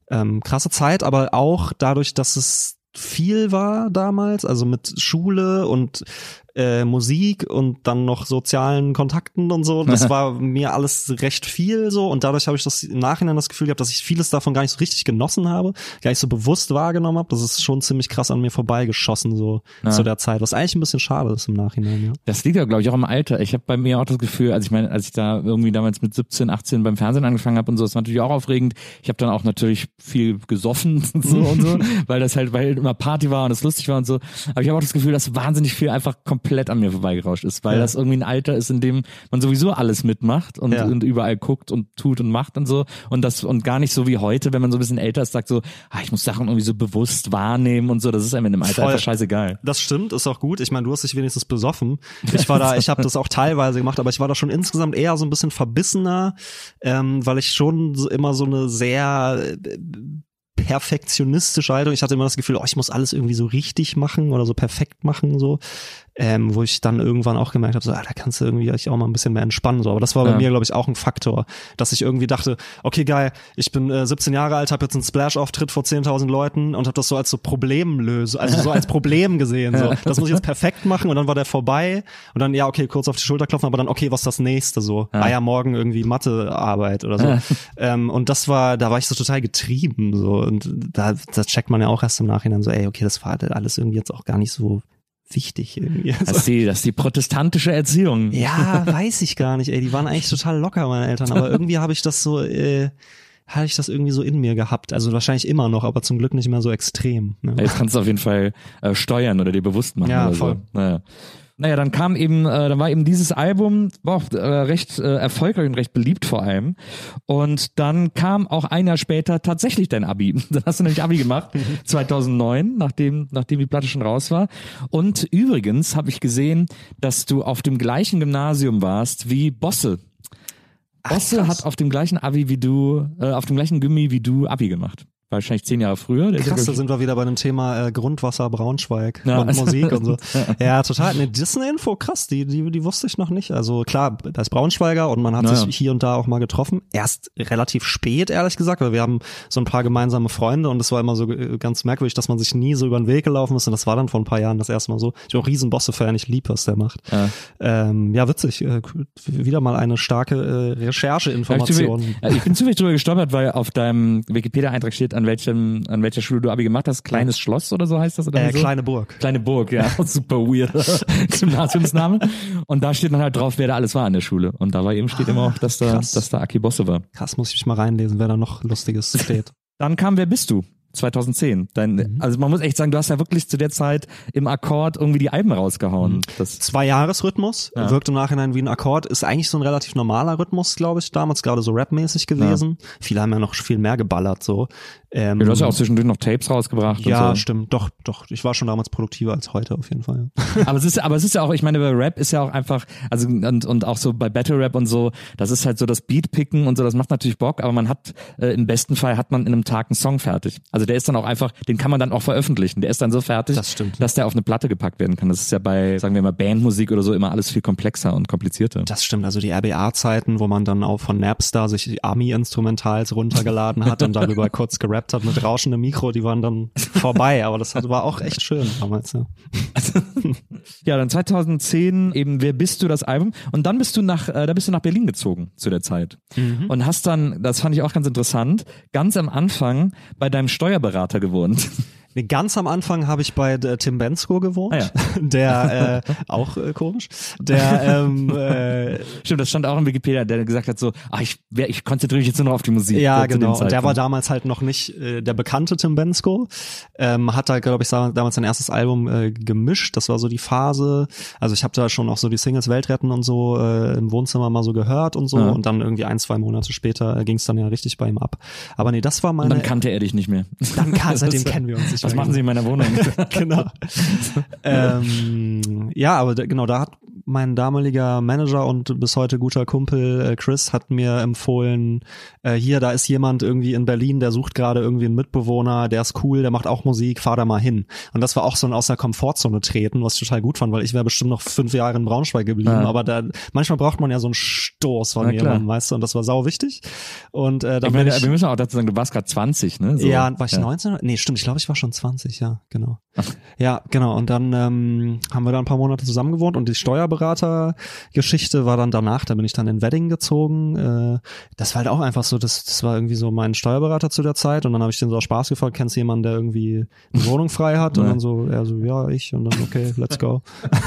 ähm, krasse Zeit, aber auch dadurch, dass es viel war damals, also mit Schule und äh, Musik und dann noch sozialen Kontakten und so. Das war mir alles recht viel so und dadurch habe ich das im Nachhinein das Gefühl gehabt, dass ich vieles davon gar nicht so richtig genossen habe, gar nicht so bewusst wahrgenommen habe. Das ist schon ziemlich krass an mir vorbeigeschossen so ja. zu der Zeit, was eigentlich ein bisschen schade ist im Nachhinein. Ja. Das liegt ja, glaube ich, auch im Alter. Ich habe bei mir auch das Gefühl, also ich meine, als ich da irgendwie damals mit siebzehn, achtzehn beim Fernsehen angefangen habe und so, das war natürlich auch aufregend. Ich habe dann auch natürlich viel gesoffen und so und so, weil das halt, weil immer Party war und es lustig war und so. Aber ich habe auch das Gefühl, dass wahnsinnig viel einfach komplett an mir vorbeigerauscht ist, weil ja. das irgendwie ein Alter ist, in dem man sowieso alles mitmacht und, ja. und überall guckt und tut und macht und so und das und gar nicht so wie heute, wenn man so ein bisschen älter ist, sagt so, ah, ich muss Sachen irgendwie so bewusst wahrnehmen und so, das ist einem in dem Alter Voll. einfach scheißegal. Das stimmt, ist auch gut. Ich meine, du hast dich wenigstens besoffen. Ich war da, ich habe das auch teilweise gemacht, aber ich war da schon insgesamt eher so ein bisschen verbissener, ähm, weil ich schon so immer so eine sehr äh, perfektionistische Haltung. Ich hatte immer das Gefühl, oh, ich muss alles irgendwie so richtig machen oder so perfekt machen, so. Ähm, wo ich dann irgendwann auch gemerkt habe, so, ah, da kannst du irgendwie auch mal ein bisschen mehr entspannen, so. Aber das war bei ja. mir, glaube ich, auch ein Faktor, dass ich irgendwie dachte, okay, geil, ich bin äh, siebzehn Jahre alt, habe jetzt einen Splash-Auftritt vor zehntausend Leuten und habe das so als so Problemlöse, also so als Problem gesehen, so. Das muss ich jetzt perfekt machen und dann war der vorbei und dann, ja, okay, kurz auf die Schulter klopfen, aber dann, okay, was ist das nächste, so? Ja. Ah ja, morgen irgendwie Mathearbeit oder so. Ja. Ähm, und das war, da war ich so total getrieben, so. Und da, das checkt man ja auch erst im Nachhinein so, ey, okay, das war alles irgendwie jetzt auch gar nicht so wichtig irgendwie. Also, das ist die, das ist die protestantische Erziehung. Ja, weiß ich gar nicht, ey. Die waren eigentlich total locker, meine Eltern. Aber irgendwie habe ich das so, äh, hatte ich das irgendwie so in mir gehabt. Also wahrscheinlich immer noch, aber zum Glück nicht mehr so extrem. Ne? Jetzt kannst du auf jeden Fall äh, steuern oder dir bewusst machen. Ja, oder voll. So. Naja. Naja, dann kam eben, äh, dann war eben dieses Album, war auch äh, recht äh, erfolgreich und recht beliebt vor allem. Und dann kam auch ein Jahr später tatsächlich dein Abi. Dann hast du nämlich Abi gemacht, zweitausendneun, nachdem nachdem die Platte schon raus war. Und übrigens habe ich gesehen, dass du auf dem gleichen Gymnasium warst wie Bosse. Bosse Ach, hat auf dem gleichen Abi wie du, äh, auf dem gleichen Gymmi wie du Abi gemacht. Wahrscheinlich zehn Jahre früher. Der Krass, ja, da sind wir wieder bei dem Thema äh, Grundwasser Braunschweig ja. und Musik und so. Ja, total. Nee, das ist eine Info, krass, die, die, die wusste ich noch nicht. Also klar, da ist Braunschweiger und man hat naja. sich hier und da auch mal getroffen. Erst relativ spät, ehrlich gesagt, weil wir haben so ein paar gemeinsame Freunde und es war immer so ganz merkwürdig, dass man sich nie so über den Weg gelaufen ist und das war dann vor ein paar Jahren das erste Mal so. Ich bin auch riesen Bosse-Fan, ich lieb, was der macht. Ja, ähm, ja witzig. Äh, wieder mal eine starke äh, Rechercheinformation. Ja, ich, ich bin zufällig drüber gestolpert, weil auf deinem Wikipedia-Eintrag steht, an welchem an welcher Schule du Abi gemacht hast. Kleines Schloss oder so heißt das? Oder äh, so? Kleine Burg. Kleine Burg, ja. Super weird. Gymnasiumsname. Und da steht dann halt drauf, wer da alles war an der Schule. Und da war eben steht ah, immer auch, dass da, krass. dass da Aki Bosse war. Krass, muss ich mich mal reinlesen, wer da noch Lustiges steht. Dann kam Wer bist du? zweitausendzehn. Dein, mhm. Also man muss echt sagen, du hast ja wirklich zu der Zeit im Akkord irgendwie die Alben rausgehauen. Das Zwei-Jahres-Rhythmus, ja. Wirkt im Nachhinein wie ein Akkord, ist eigentlich so ein relativ normaler Rhythmus, glaube ich, damals gerade so rapmäßig gewesen. Ja. Viele haben ja noch viel mehr geballert, so. Ähm, ja, du hast ja auch zwischendurch noch Tapes rausgebracht. Ja, und so. Stimmt, doch, doch. Ich war schon damals produktiver als heute auf jeden Fall. Ja. aber es ist, aber es ist ja auch, ich meine, bei Rap ist ja auch einfach, also und, und auch so bei Battle Rap und so, das ist halt so das Beatpicken und so, das macht natürlich Bock, aber man hat, äh, im besten Fall hat man in einem Tag einen Song fertig. Also der ist dann auch einfach, den kann man dann auch veröffentlichen. Der ist dann so fertig, das stimmt. dass der auf eine Platte gepackt werden kann. Das ist ja bei, sagen wir mal, Bandmusik oder so immer alles viel komplexer und komplizierter. Das stimmt. Also die R B A-Zeiten, wo man dann auch von Napster sich die Ami-Instrumentals runtergeladen hat und darüber kurz gerappt hat mit rauschendem Mikro, die waren dann vorbei. Aber das war auch echt schön damals, ja. Ja, dann zweitausendzehn eben Wer bist du, das Album. Und dann bist du nach, äh, da bist du nach Berlin gezogen zu der Zeit. Mhm. Und hast dann, das fand ich auch ganz interessant, ganz am Anfang bei deinem Steuerberater gewohnt. Nee, ganz am Anfang habe ich bei äh, Tim Bensko gewohnt, ah, ja. der äh, auch äh, komisch, der ähm, äh, stimmt, das stand auch in Wikipedia, der gesagt hat so, ach ich, wer, ich konzentriere mich jetzt nur noch auf die Musik. Ja, genau. Und der war damals halt noch nicht äh, der bekannte Tim Bensko, ähm, hat da glaube ich damals sein erstes Album äh, gemischt. Das war so die Phase. Also ich habe da schon auch so die Singles Weltretten und so äh, im Wohnzimmer mal so gehört und so ja. Und dann irgendwie ein zwei Monate später äh, ging es dann ja richtig bei ihm ab. Aber nee, das war meine. Und dann kannte er dich nicht mehr. Dann kann, seitdem kennen wir uns nicht. Was machen Sie in meiner Wohnung? Genau. ähm, ja, aber da, genau, da hat mein damaliger Manager und bis heute guter Kumpel äh, Chris hat mir empfohlen, äh, hier, da ist jemand irgendwie in Berlin, der sucht gerade irgendwie einen Mitbewohner, der ist cool, der macht auch Musik, fahr da mal hin. Und das war auch so ein aus der Komfortzone treten, was ich total gut fand, weil ich wäre bestimmt noch fünf Jahre in Braunschweig geblieben, ja. aber da manchmal braucht man ja so einen Stoß von jemandem, weißt du, und das war sau wichtig. Und äh, dann ich meine, bin ich, wir müssen auch dazu sagen, du warst gerade zwanzig, ne? So. Ja, war ich ja. neunzehn? Nee, stimmt, ich glaube, ich war schon zwanzig, ja, genau. Ja, genau, und dann ähm, haben wir da ein paar Monate zusammen gewohnt und die Steuerberater-Geschichte war dann danach, da bin ich dann in Wedding gezogen. Äh, das war halt auch einfach so, das, das war irgendwie so mein Steuerberater zu der Zeit und dann habe ich den so aus Spaß gefragt, kennst du jemanden, der irgendwie eine Wohnung frei hat? Und dann so, er so, ja, ich und dann, okay, let's go.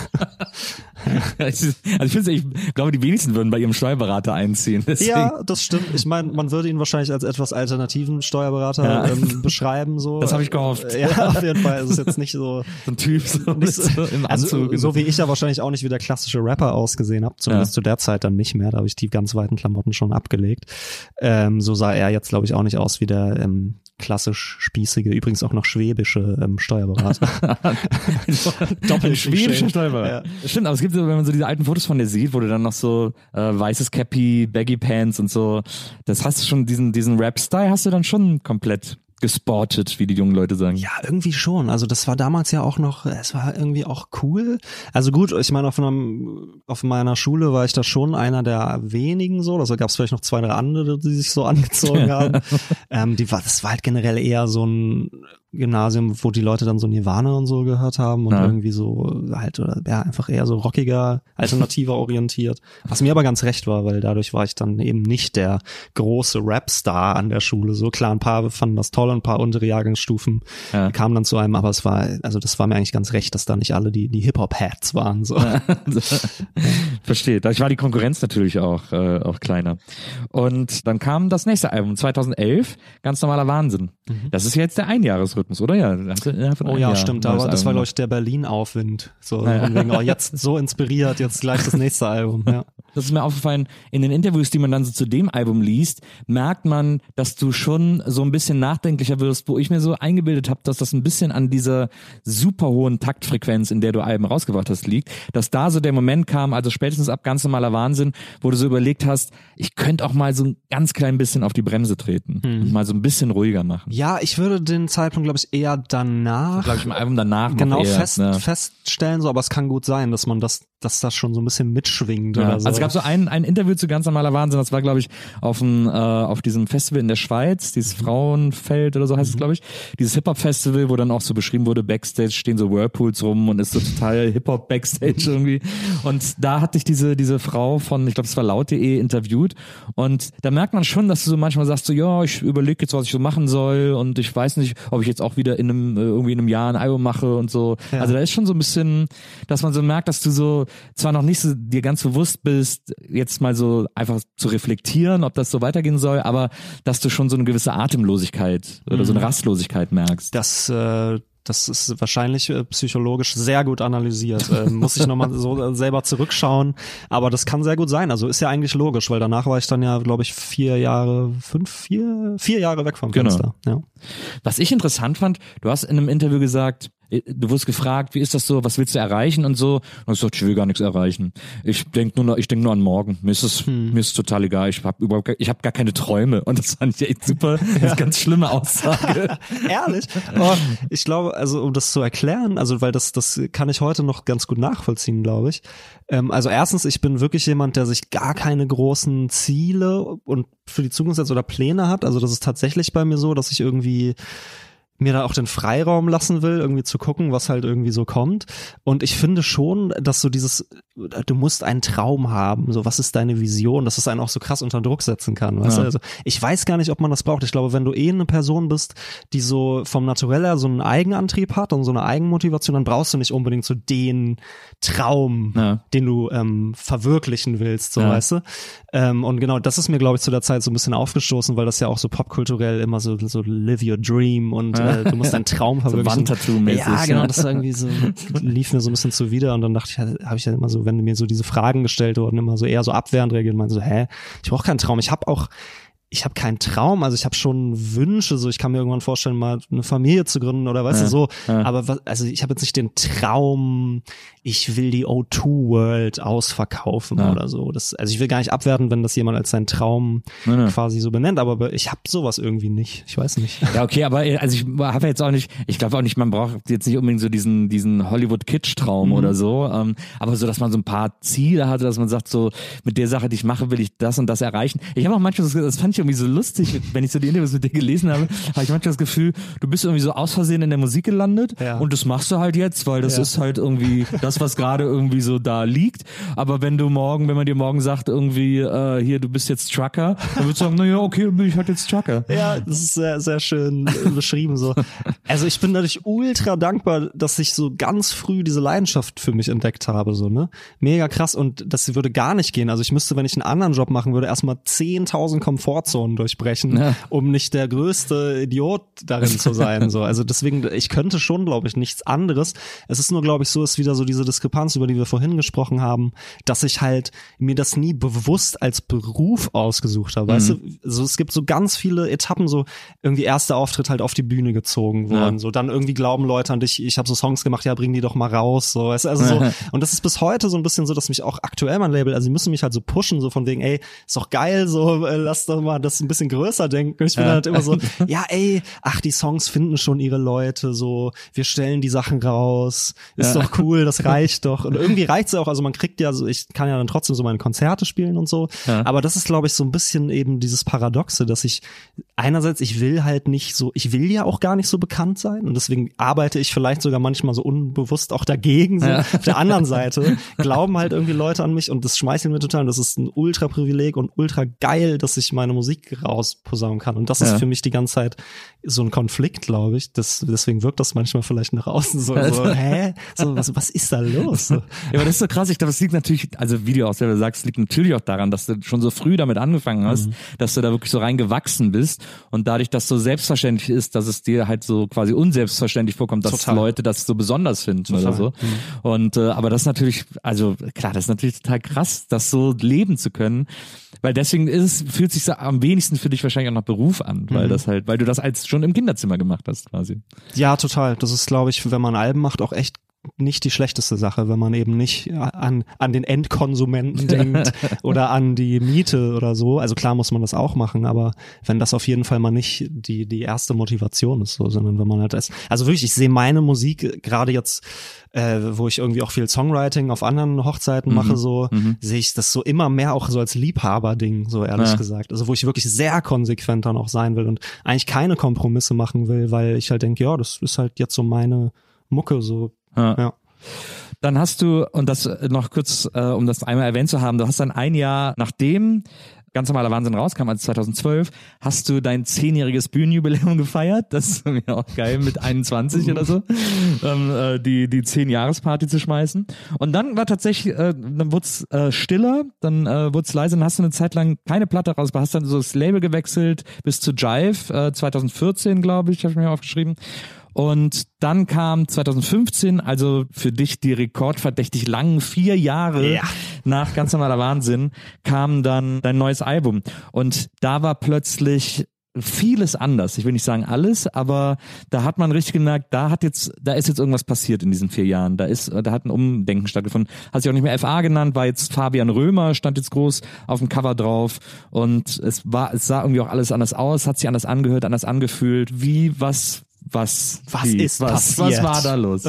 Also ich finde, ich glaube, die wenigsten würden bei ihrem Steuerberater einziehen. Deswegen. Ja, das stimmt. Ich meine, man würde ihn wahrscheinlich als etwas alternativen Steuerberater ja. ähm, beschreiben. So. Das habe ich gehofft. Ja, auf jeden Fall. Es ist jetzt nicht so so ein Typ so, nicht so im also, Anzug. So wie ich ja wahrscheinlich auch nicht wie der klassische Rapper ausgesehen habe. Zumindest ja. zu der Zeit dann nicht mehr. Da habe ich die ganz weiten Klamotten schon abgelegt. Ähm, so sah er jetzt, glaube ich, auch nicht aus wie der ähm, klassisch spießige, übrigens auch noch schwäbische ähm, Steuerberater. Doppelt schwäbischer Steuerberater. Ja. Stimmt, aber es gibt so, wenn man so diese alten Fotos von dir sieht, wo du dann noch so äh, weißes Cappy, Baggy Pants und so, das hast du schon, diesen diesen Rap-Style hast du dann schon komplett gesportet, wie die jungen Leute sagen. Ja, irgendwie schon. Also das war damals ja auch noch, es war irgendwie auch cool. Also gut, ich meine, auf, einem, auf meiner Schule war ich da schon einer der wenigen so. Also gab es vielleicht noch zwei, drei andere, die sich so angezogen haben. ähm, die war, das war halt generell eher so ein Gymnasium, wo die Leute dann so Nirvana und so gehört haben und ja. irgendwie so halt, oder ja, einfach eher so rockiger, alternativer orientiert. Was mir aber ganz recht war, weil dadurch war ich dann eben nicht der große Rap-Star an der Schule. So klar, ein paar fanden das toll, ein paar untere Jahrgangsstufen ja. kamen dann zu einem, aber es war, also das war mir eigentlich ganz recht, dass da nicht alle die, die Hip-Hop-Hats waren. So. Ja. Verstehe. Dadurch war die Konkurrenz natürlich auch, äh, auch kleiner. Und dann kam das nächste Album, zweitausendelf, Ganz normaler Wahnsinn. Mhm. Das ist jetzt der Einjahresrhythmus, oder? Ja. Oh ja, Jahr stimmt. Aber das war, glaube ich, der Berlin-Aufwind. So, ja. von wegen, oh, jetzt so inspiriert, jetzt gleich das nächste Album. Ja. Das ist mir aufgefallen, in den Interviews, die man dann so zu dem Album liest, merkt man, dass du schon so ein bisschen nachdenklicher wirst, wo ich mir so eingebildet habe, dass das ein bisschen an dieser super hohen Taktfrequenz, in der du Alben rausgebracht hast, liegt. Dass da so der Moment kam, also spätestens ab Ganz normaler Wahnsinn, wo du so überlegt hast, ich könnte auch mal so ein ganz klein bisschen auf die Bremse treten hm. und mal so ein bisschen ruhiger machen. Ja, ich würde den Zeitpunkt, glaube ich, eher danach, glaube ich, im Album danach genau noch eher, fest, ne? feststellen, so, aber es kann gut sein, dass man das, dass das schon so ein bisschen mitschwingt ja. oder so. Also es gab so ein, ein Interview zu Ganz normaler Wahnsinn, das war, glaube ich, auf dem, äh, auf diesem Festival in der Schweiz, dieses Frauenfeld oder so heißt mhm. es, glaube ich, dieses Hip-Hop-Festival, wo dann auch so beschrieben wurde, Backstage stehen so Whirlpools rum und ist so total Hip-Hop-Backstage irgendwie. Und da hatte ich diese, diese Frau von, ich glaube, es war laut punkt de interviewt und da merkt man schon, dass du so manchmal sagst, so, ja, ich überlege jetzt, was ich so machen soll und ich weiß nicht, ob ich jetzt auch wieder in einem, irgendwie in einem Jahr ein Album mache und so. Ja. Also da ist schon so ein bisschen, dass man so merkt, dass du so zwar noch nicht so dir ganz bewusst bist, jetzt mal so einfach zu reflektieren, ob das so weitergehen soll, aber dass du schon so eine gewisse Atemlosigkeit oder so eine Rastlosigkeit merkst. Das, äh, das ist wahrscheinlich äh, psychologisch sehr gut analysiert. Äh, muss ich nochmal so äh, selber zurückschauen, aber das kann sehr gut sein. Also ist ja eigentlich logisch, weil danach war ich dann ja, glaube ich, vier Jahre, fünf, vier, vier Jahre weg vom Fenster. Genau. Ja. Was ich interessant fand, du hast in einem Interview gesagt, du wurdest gefragt, wie ist das so, was willst du erreichen und so. Und ich gesagt, ich will gar nichts erreichen. Ich denke nur, ich denk nur an morgen. Mir ist es, hm. mir ist total egal. Ich habe überhaupt, ich habe gar keine Träume. Und das fand ich echt super. Das ist eine ganz schlimme Aussage. Ehrlich? Oh, ich glaube, also um das zu erklären, also weil das, das kann ich heute noch ganz gut nachvollziehen, glaube ich. Ähm, also erstens, ich bin wirklich jemand, der sich gar keine großen Ziele und für die Zukunft setzt oder Pläne hat. Also das ist tatsächlich bei mir so, dass ich irgendwie mir da auch den Freiraum lassen will, irgendwie zu gucken, was halt irgendwie so kommt. Und ich finde schon, dass so dieses, du musst einen Traum haben, so was ist deine Vision, dass es einen auch so krass unter Druck setzen kann. Weißt ja. du? Also ich weiß gar nicht, ob man das braucht. Ich glaube, wenn du eh eine Person bist, die so vom Naturell her so einen Eigenantrieb hat und so eine Eigenmotivation, dann brauchst du nicht unbedingt so den Traum, ja. den du ähm, verwirklichen willst, so ja. weißt du. Ähm, und genau, das ist mir, glaube ich, zu der Zeit so ein bisschen aufgestoßen, weil das ja auch so popkulturell immer so, so live your dream und ja. äh, du musst deinen Traum verwirklichen. So Wandtattoo-mäßig. Ja, genau, das irgendwie so lief mir so ein bisschen zuwider und dann dachte ich, habe ich ja immer so, wenn mir so diese Fragen gestellt wurden, immer so eher so abwehrend reagiert und meinte so, hä, ich brauche keinen Traum, ich habe auch ich habe keinen Traum, also ich habe schon Wünsche, so ich kann mir irgendwann vorstellen, mal eine Familie zu gründen oder weißt ja, du so, ja. aber was, also ich habe jetzt nicht den Traum, ich will die O zwei World ausverkaufen ja. oder so. Das, also ich will gar nicht abwerten, wenn das jemand als seinen Traum ja, ja. quasi so benennt, aber ich habe sowas irgendwie nicht. Ich weiß nicht. Ja, okay, aber also ich habe jetzt auch nicht, ich glaube auch nicht, man braucht jetzt nicht unbedingt so diesen diesen Hollywood-Kitsch-Traum mhm. oder so, ähm, aber so, dass man so ein paar Ziele hatte, dass man sagt so, mit der Sache, die ich mache, will ich das und das erreichen. Ich habe auch manchmal, das, das fand ich irgendwie so lustig, wenn ich so die Interviews mit dir gelesen habe, habe ich manchmal das Gefühl, du bist irgendwie so aus Versehen in der Musik gelandet ja. und das machst du halt jetzt, weil das ja. ist halt irgendwie das, was gerade irgendwie so da liegt. Aber wenn du morgen, wenn man dir morgen sagt, irgendwie, äh, hier, du bist jetzt Trucker, dann würdest du sagen, naja, okay, dann bin ich halt jetzt Trucker. Ja, das ist sehr, sehr schön beschrieben so. Also ich bin dadurch ultra dankbar, dass ich so ganz früh diese Leidenschaft für mich entdeckt habe, so, ne? Mega krass und das würde gar nicht gehen. Also ich müsste, wenn ich einen anderen Job machen würde, erstmal zehntausend Komfortzonen durchbrechen, ja. um nicht der größte Idiot darin zu sein, so. Also deswegen, ich könnte schon, glaube ich, nichts anderes. Es ist nur, glaube ich, so, ist wieder so diese Diskrepanz, über die wir vorhin gesprochen haben, dass ich halt mir das nie bewusst als Beruf ausgesucht habe, mhm. weißt du? So, es gibt so ganz viele Etappen, so irgendwie erster Auftritt halt auf die Bühne gezogen worden, ja. so dann irgendwie glauben Leute an dich, ich habe so Songs gemacht, ja, bring die doch mal raus, so, weißt du? Also so, und das ist bis heute so ein bisschen so, dass mich auch aktuell mein Label, also sie müssen mich halt so pushen, so von wegen, ey, ist doch geil, so, äh, lass doch mal das ein bisschen größer denken. Ich bin ja. halt immer so, ja, ey, ach, die Songs finden schon ihre Leute, so, wir stellen die Sachen raus, ist ja. doch cool, das reicht doch. Und irgendwie reicht's ja auch, also man kriegt ja, so, ich kann ja dann trotzdem so meine Konzerte spielen und so, ja. aber das ist, glaube ich, so ein bisschen eben dieses Paradoxe, dass ich einerseits, ich will halt nicht so, ich will ja auch gar nicht so bekannt sein und deswegen arbeite ich vielleicht sogar manchmal so unbewusst auch dagegen, so. Ja. Auf der anderen Seite glauben halt irgendwie Leute an mich und das schmeißen mir total und das ist ein Ultra-Privileg und ultra geil, dass ich meine Musik rausposaunen kann und das ja. ist für mich die ganze Zeit so ein Konflikt, glaube ich. Das, deswegen wirkt das manchmal vielleicht nach außen so, so hä? So, was, was ist da los? Ja, aber das ist so krass. Ich glaube, es liegt natürlich, also wie du auch selber sagst, liegt natürlich auch daran, dass du schon so früh damit angefangen hast, mhm. dass du da wirklich so reingewachsen bist und dadurch, dass so selbstverständlich ist, dass es dir halt so quasi unselbstverständlich vorkommt, dass total. Leute das so besonders finden total. Oder so. Mhm. Und äh, aber das ist natürlich, also klar, das ist natürlich total krass, das so leben zu können. Weil deswegen ist es, fühlt sich so am wenigsten für dich wahrscheinlich auch nach Beruf an, weil mhm. das halt, weil du das als schon im Kinderzimmer gemacht hast quasi. Ja, total. Das ist, glaube ich, wenn man Alben macht, auch echt nicht die schlechteste Sache, wenn man eben nicht an an den Endkonsumenten denkt oder an die Miete oder so. Also klar muss man das auch machen, aber wenn das auf jeden Fall mal nicht die die erste Motivation ist, so, sondern wenn man halt das, also wirklich, ich sehe meine Musik gerade jetzt, äh, wo ich irgendwie auch viel Songwriting auf anderen Hochzeiten mhm. mache, so mhm. sehe ich das so immer mehr auch so als Liebhaberding, so ehrlich ja. gesagt. Also wo ich wirklich sehr konsequent dann auch sein will und eigentlich keine Kompromisse machen will, weil ich halt denke, ja, das ist halt jetzt so meine Mucke, so. Ja. ja. Dann hast du, und das noch kurz, äh, um das einmal erwähnt zu haben, du hast dann ein Jahr, nachdem Ganz normaler Wahnsinn rauskam, also zweitausendzwölf, hast du dein zehnjähriges Bühnenjubiläum gefeiert. Das ist mir auch geil, mit einundzwanzig oder so, ähm, äh, die die zehn-Jahres-Party zu schmeißen. Und dann war tatsächlich, äh, dann wurde es äh, stiller, dann äh, wurde es leiser, dann hast du eine Zeit lang keine Platte rausgebracht, hast dann so das Label gewechselt bis zu Jive, äh, zweitausendvierzehn, glaube ich, habe ich mir aufgeschrieben. Und dann kam zweitausendfünfzehn, also für dich die rekordverdächtig langen vier Jahre ja. nach Ganz normaler Wahnsinn, kam dann dein neues Album. Und da war plötzlich vieles anders. Ich will nicht sagen alles, aber da hat man richtig gemerkt, da hat jetzt, da ist jetzt irgendwas passiert in diesen vier Jahren. Da ist, da hat ein Umdenken stattgefunden. Hat sich auch nicht mehr F A genannt, war jetzt Fabian Römer, stand jetzt groß auf dem Cover drauf. Und es war, es sah irgendwie auch alles anders aus, hat sich anders angehört, anders angefühlt. Wie, was, Was, was wie, ist was, passiert? Was war da los?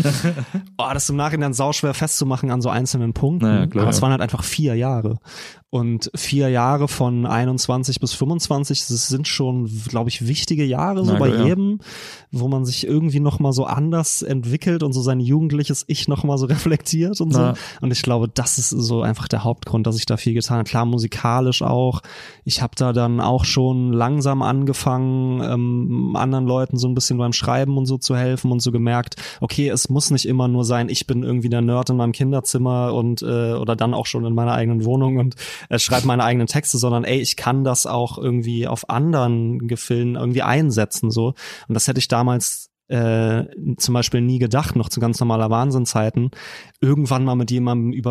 Oh, das ist im Nachhinein sauschwer festzumachen an so einzelnen Punkten. Naja, klar, aber es ja. waren halt einfach vier Jahre. Und vier Jahre von einundzwanzig bis fünfundzwanzig, das sind schon, glaube ich, wichtige Jahre so Na, bei klar, jedem, ja. wo man sich irgendwie nochmal so anders entwickelt und so sein jugendliches Ich nochmal so reflektiert und Na. so. Und ich glaube, das ist so einfach der Hauptgrund, dass ich da viel getan habe. Klar, musikalisch auch. Ich habe da dann auch schon langsam angefangen, ähm, anderen Leuten so ein bisschen beim Schreiben und so zu helfen und so gemerkt, okay, es muss nicht immer nur sein, ich bin irgendwie der Nerd in meinem Kinderzimmer und äh, oder dann auch schon in meiner eigenen Wohnung und äh, schreibe meine eigenen Texte, sondern ey, ich kann das auch irgendwie auf anderen Gefilden irgendwie einsetzen so. Und das hätte ich damals äh, zum Beispiel nie gedacht, noch zu ganz normaler Wahnsinnzeiten, irgendwann mal mit jemandem über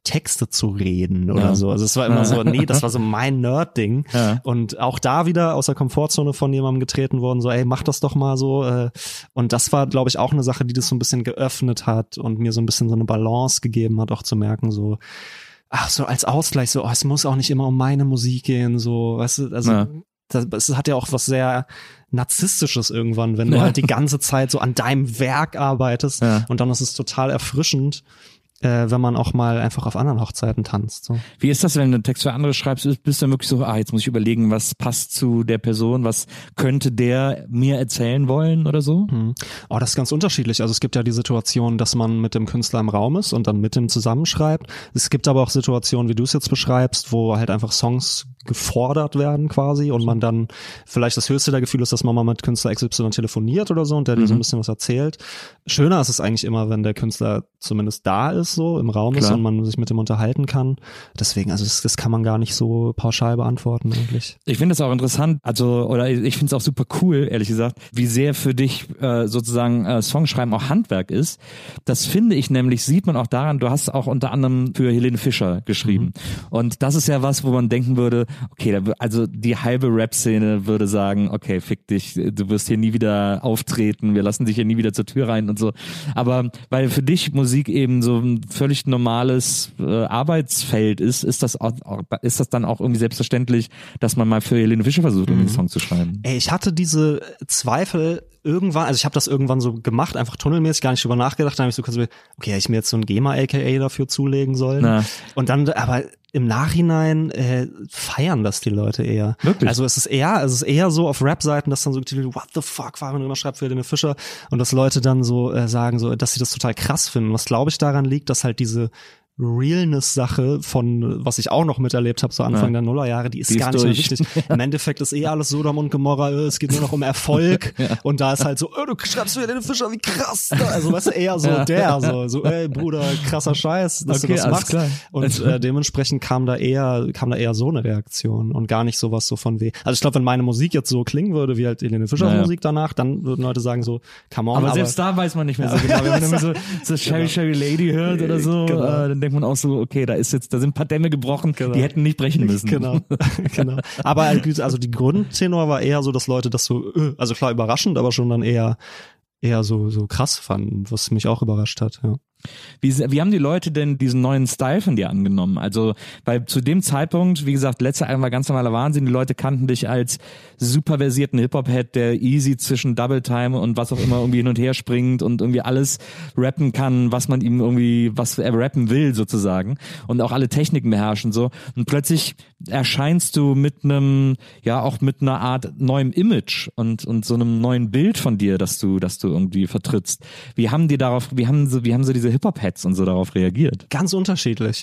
Texte zu reden oder ja. so. Also es war immer so, nee, das war so mein Nerd-Ding. Ja. Und auch da wieder aus der Komfortzone von jemandem getreten worden, so, ey, mach das doch mal so. Und das war, glaube ich, auch eine Sache, die das so ein bisschen geöffnet hat und mir so ein bisschen so eine Balance gegeben hat, auch zu merken, so, ach, so als Ausgleich, so, oh, es muss auch nicht immer um meine Musik gehen, so, weißt du, also ja. das, das hat ja auch was sehr Narzisstisches irgendwann, wenn du ja. halt die ganze Zeit so an deinem Werk arbeitest ja. und dann ist es total erfrischend, äh, wenn man auch mal einfach auf anderen Hochzeiten tanzt. So. Wie ist das, wenn du einen Text für andere schreibst? Bist du dann wirklich so, ah, jetzt muss ich überlegen, was passt zu der Person, was könnte der mir erzählen wollen oder so? Hm. Oh, das ist ganz unterschiedlich. Also es gibt ja die Situation, dass man mit dem Künstler im Raum ist und dann mit ihm zusammenschreibt. Es gibt aber auch Situationen, wie du es jetzt beschreibst, wo halt einfach Songs gefordert werden quasi und man dann vielleicht das höchste der Gefühle ist, dass man mal mit Künstler X Y telefoniert oder so und der dir mhm. so ein bisschen was erzählt. Schöner ist es eigentlich immer, wenn der Künstler zumindest da ist, so im Raum Klar. ist und man sich mit ihm unterhalten kann. Deswegen, also das, das kann man gar nicht so pauschal beantworten eigentlich. Ich finde es auch interessant, also oder ich finde es auch super cool, ehrlich gesagt, wie sehr für dich äh, sozusagen äh, Songschreiben auch Handwerk ist. Das finde ich nämlich, sieht man auch daran, du hast auch unter anderem für Helene Fischer geschrieben. Mhm. Und das ist ja was, wo man denken würde, okay, also die halbe Rap-Szene würde sagen, okay, fick dich, du wirst hier nie wieder auftreten, wir lassen dich hier nie wieder zur Tür rein und so. Aber weil für dich Musik eben so ein völlig normales äh, Arbeitsfeld ist, ist das auch, ist das dann auch irgendwie selbstverständlich, dass man mal für Helene Fischer versucht, mhm. einen Song zu schreiben? Ey, ich hatte diese Zweifel irgendwann, also ich habe das irgendwann so gemacht, einfach tunnelmäßig, gar nicht drüber nachgedacht, dann habe ich so kurz, okay, hätte ich mir jetzt so ein GEMA-A K A dafür zulegen sollen. Na. Und dann, aber im Nachhinein äh, feiern das die Leute eher. Wirklich? Also es ist eher, es ist eher so auf Rap-Seiten, dass dann so what the fuck, warum immer schreibt für Helene Fischer und dass Leute dann so äh, sagen, so, dass sie das total krass finden. Was glaube ich daran liegt, dass halt diese Realness-Sache von, was ich auch noch miterlebt habe, so Anfang ja. der Nullerjahre, die ist die gar ist nicht durch. mehr wichtig. Im Endeffekt ist eh alles Sodom und Gomorra, es geht nur noch um Erfolg ja. und da ist halt so, oh, du schreibst für Helene Fischer, wie krass. Also weißt du, eher so ja. der, so, so, ey Bruder, krasser Scheiß, dass okay, du das machst. Klar. Und äh, dementsprechend kam da eher, kam da eher so eine Reaktion und gar nicht sowas so von weh. Also ich glaube, wenn meine Musik jetzt so klingen würde, wie halt Helene Fischers naja. Musik danach, dann würden Leute sagen so, come on. Aber, aber selbst da weiß man nicht mehr so genau. Wenn man immer so, so Sherry genau. Sherry Lady hört oder so, genau. äh, dann denkt man auch so, okay, da ist jetzt, da sind ein paar Dämme gebrochen, genau. die hätten nicht brechen müssen. Genau, genau. Aber also die Grundtenor war eher so, dass Leute das so, also klar überraschend, aber schon dann eher, eher so, so krass fanden, was mich auch überrascht hat, ja. Wie, wie haben die Leute denn diesen neuen Style von dir angenommen? Also, weil zu dem Zeitpunkt, wie gesagt, letzte Album war ganz normaler Wahnsinn, die Leute kannten dich als super versierten Hip-Hop-Head, der easy zwischen Double Time und was auch immer irgendwie hin und her springt und irgendwie alles rappen kann, was man ihm irgendwie, was er rappen will sozusagen und auch alle Techniken beherrschen so. Und plötzlich erscheinst du mit einem, ja auch mit einer Art neuem Image und und so einem neuen Bild von dir, dass du, dass du irgendwie vertrittst. Wie haben die darauf, wie haben so, wie haben so diese Hip-Hop-Heads und so darauf reagiert? Ganz unterschiedlich.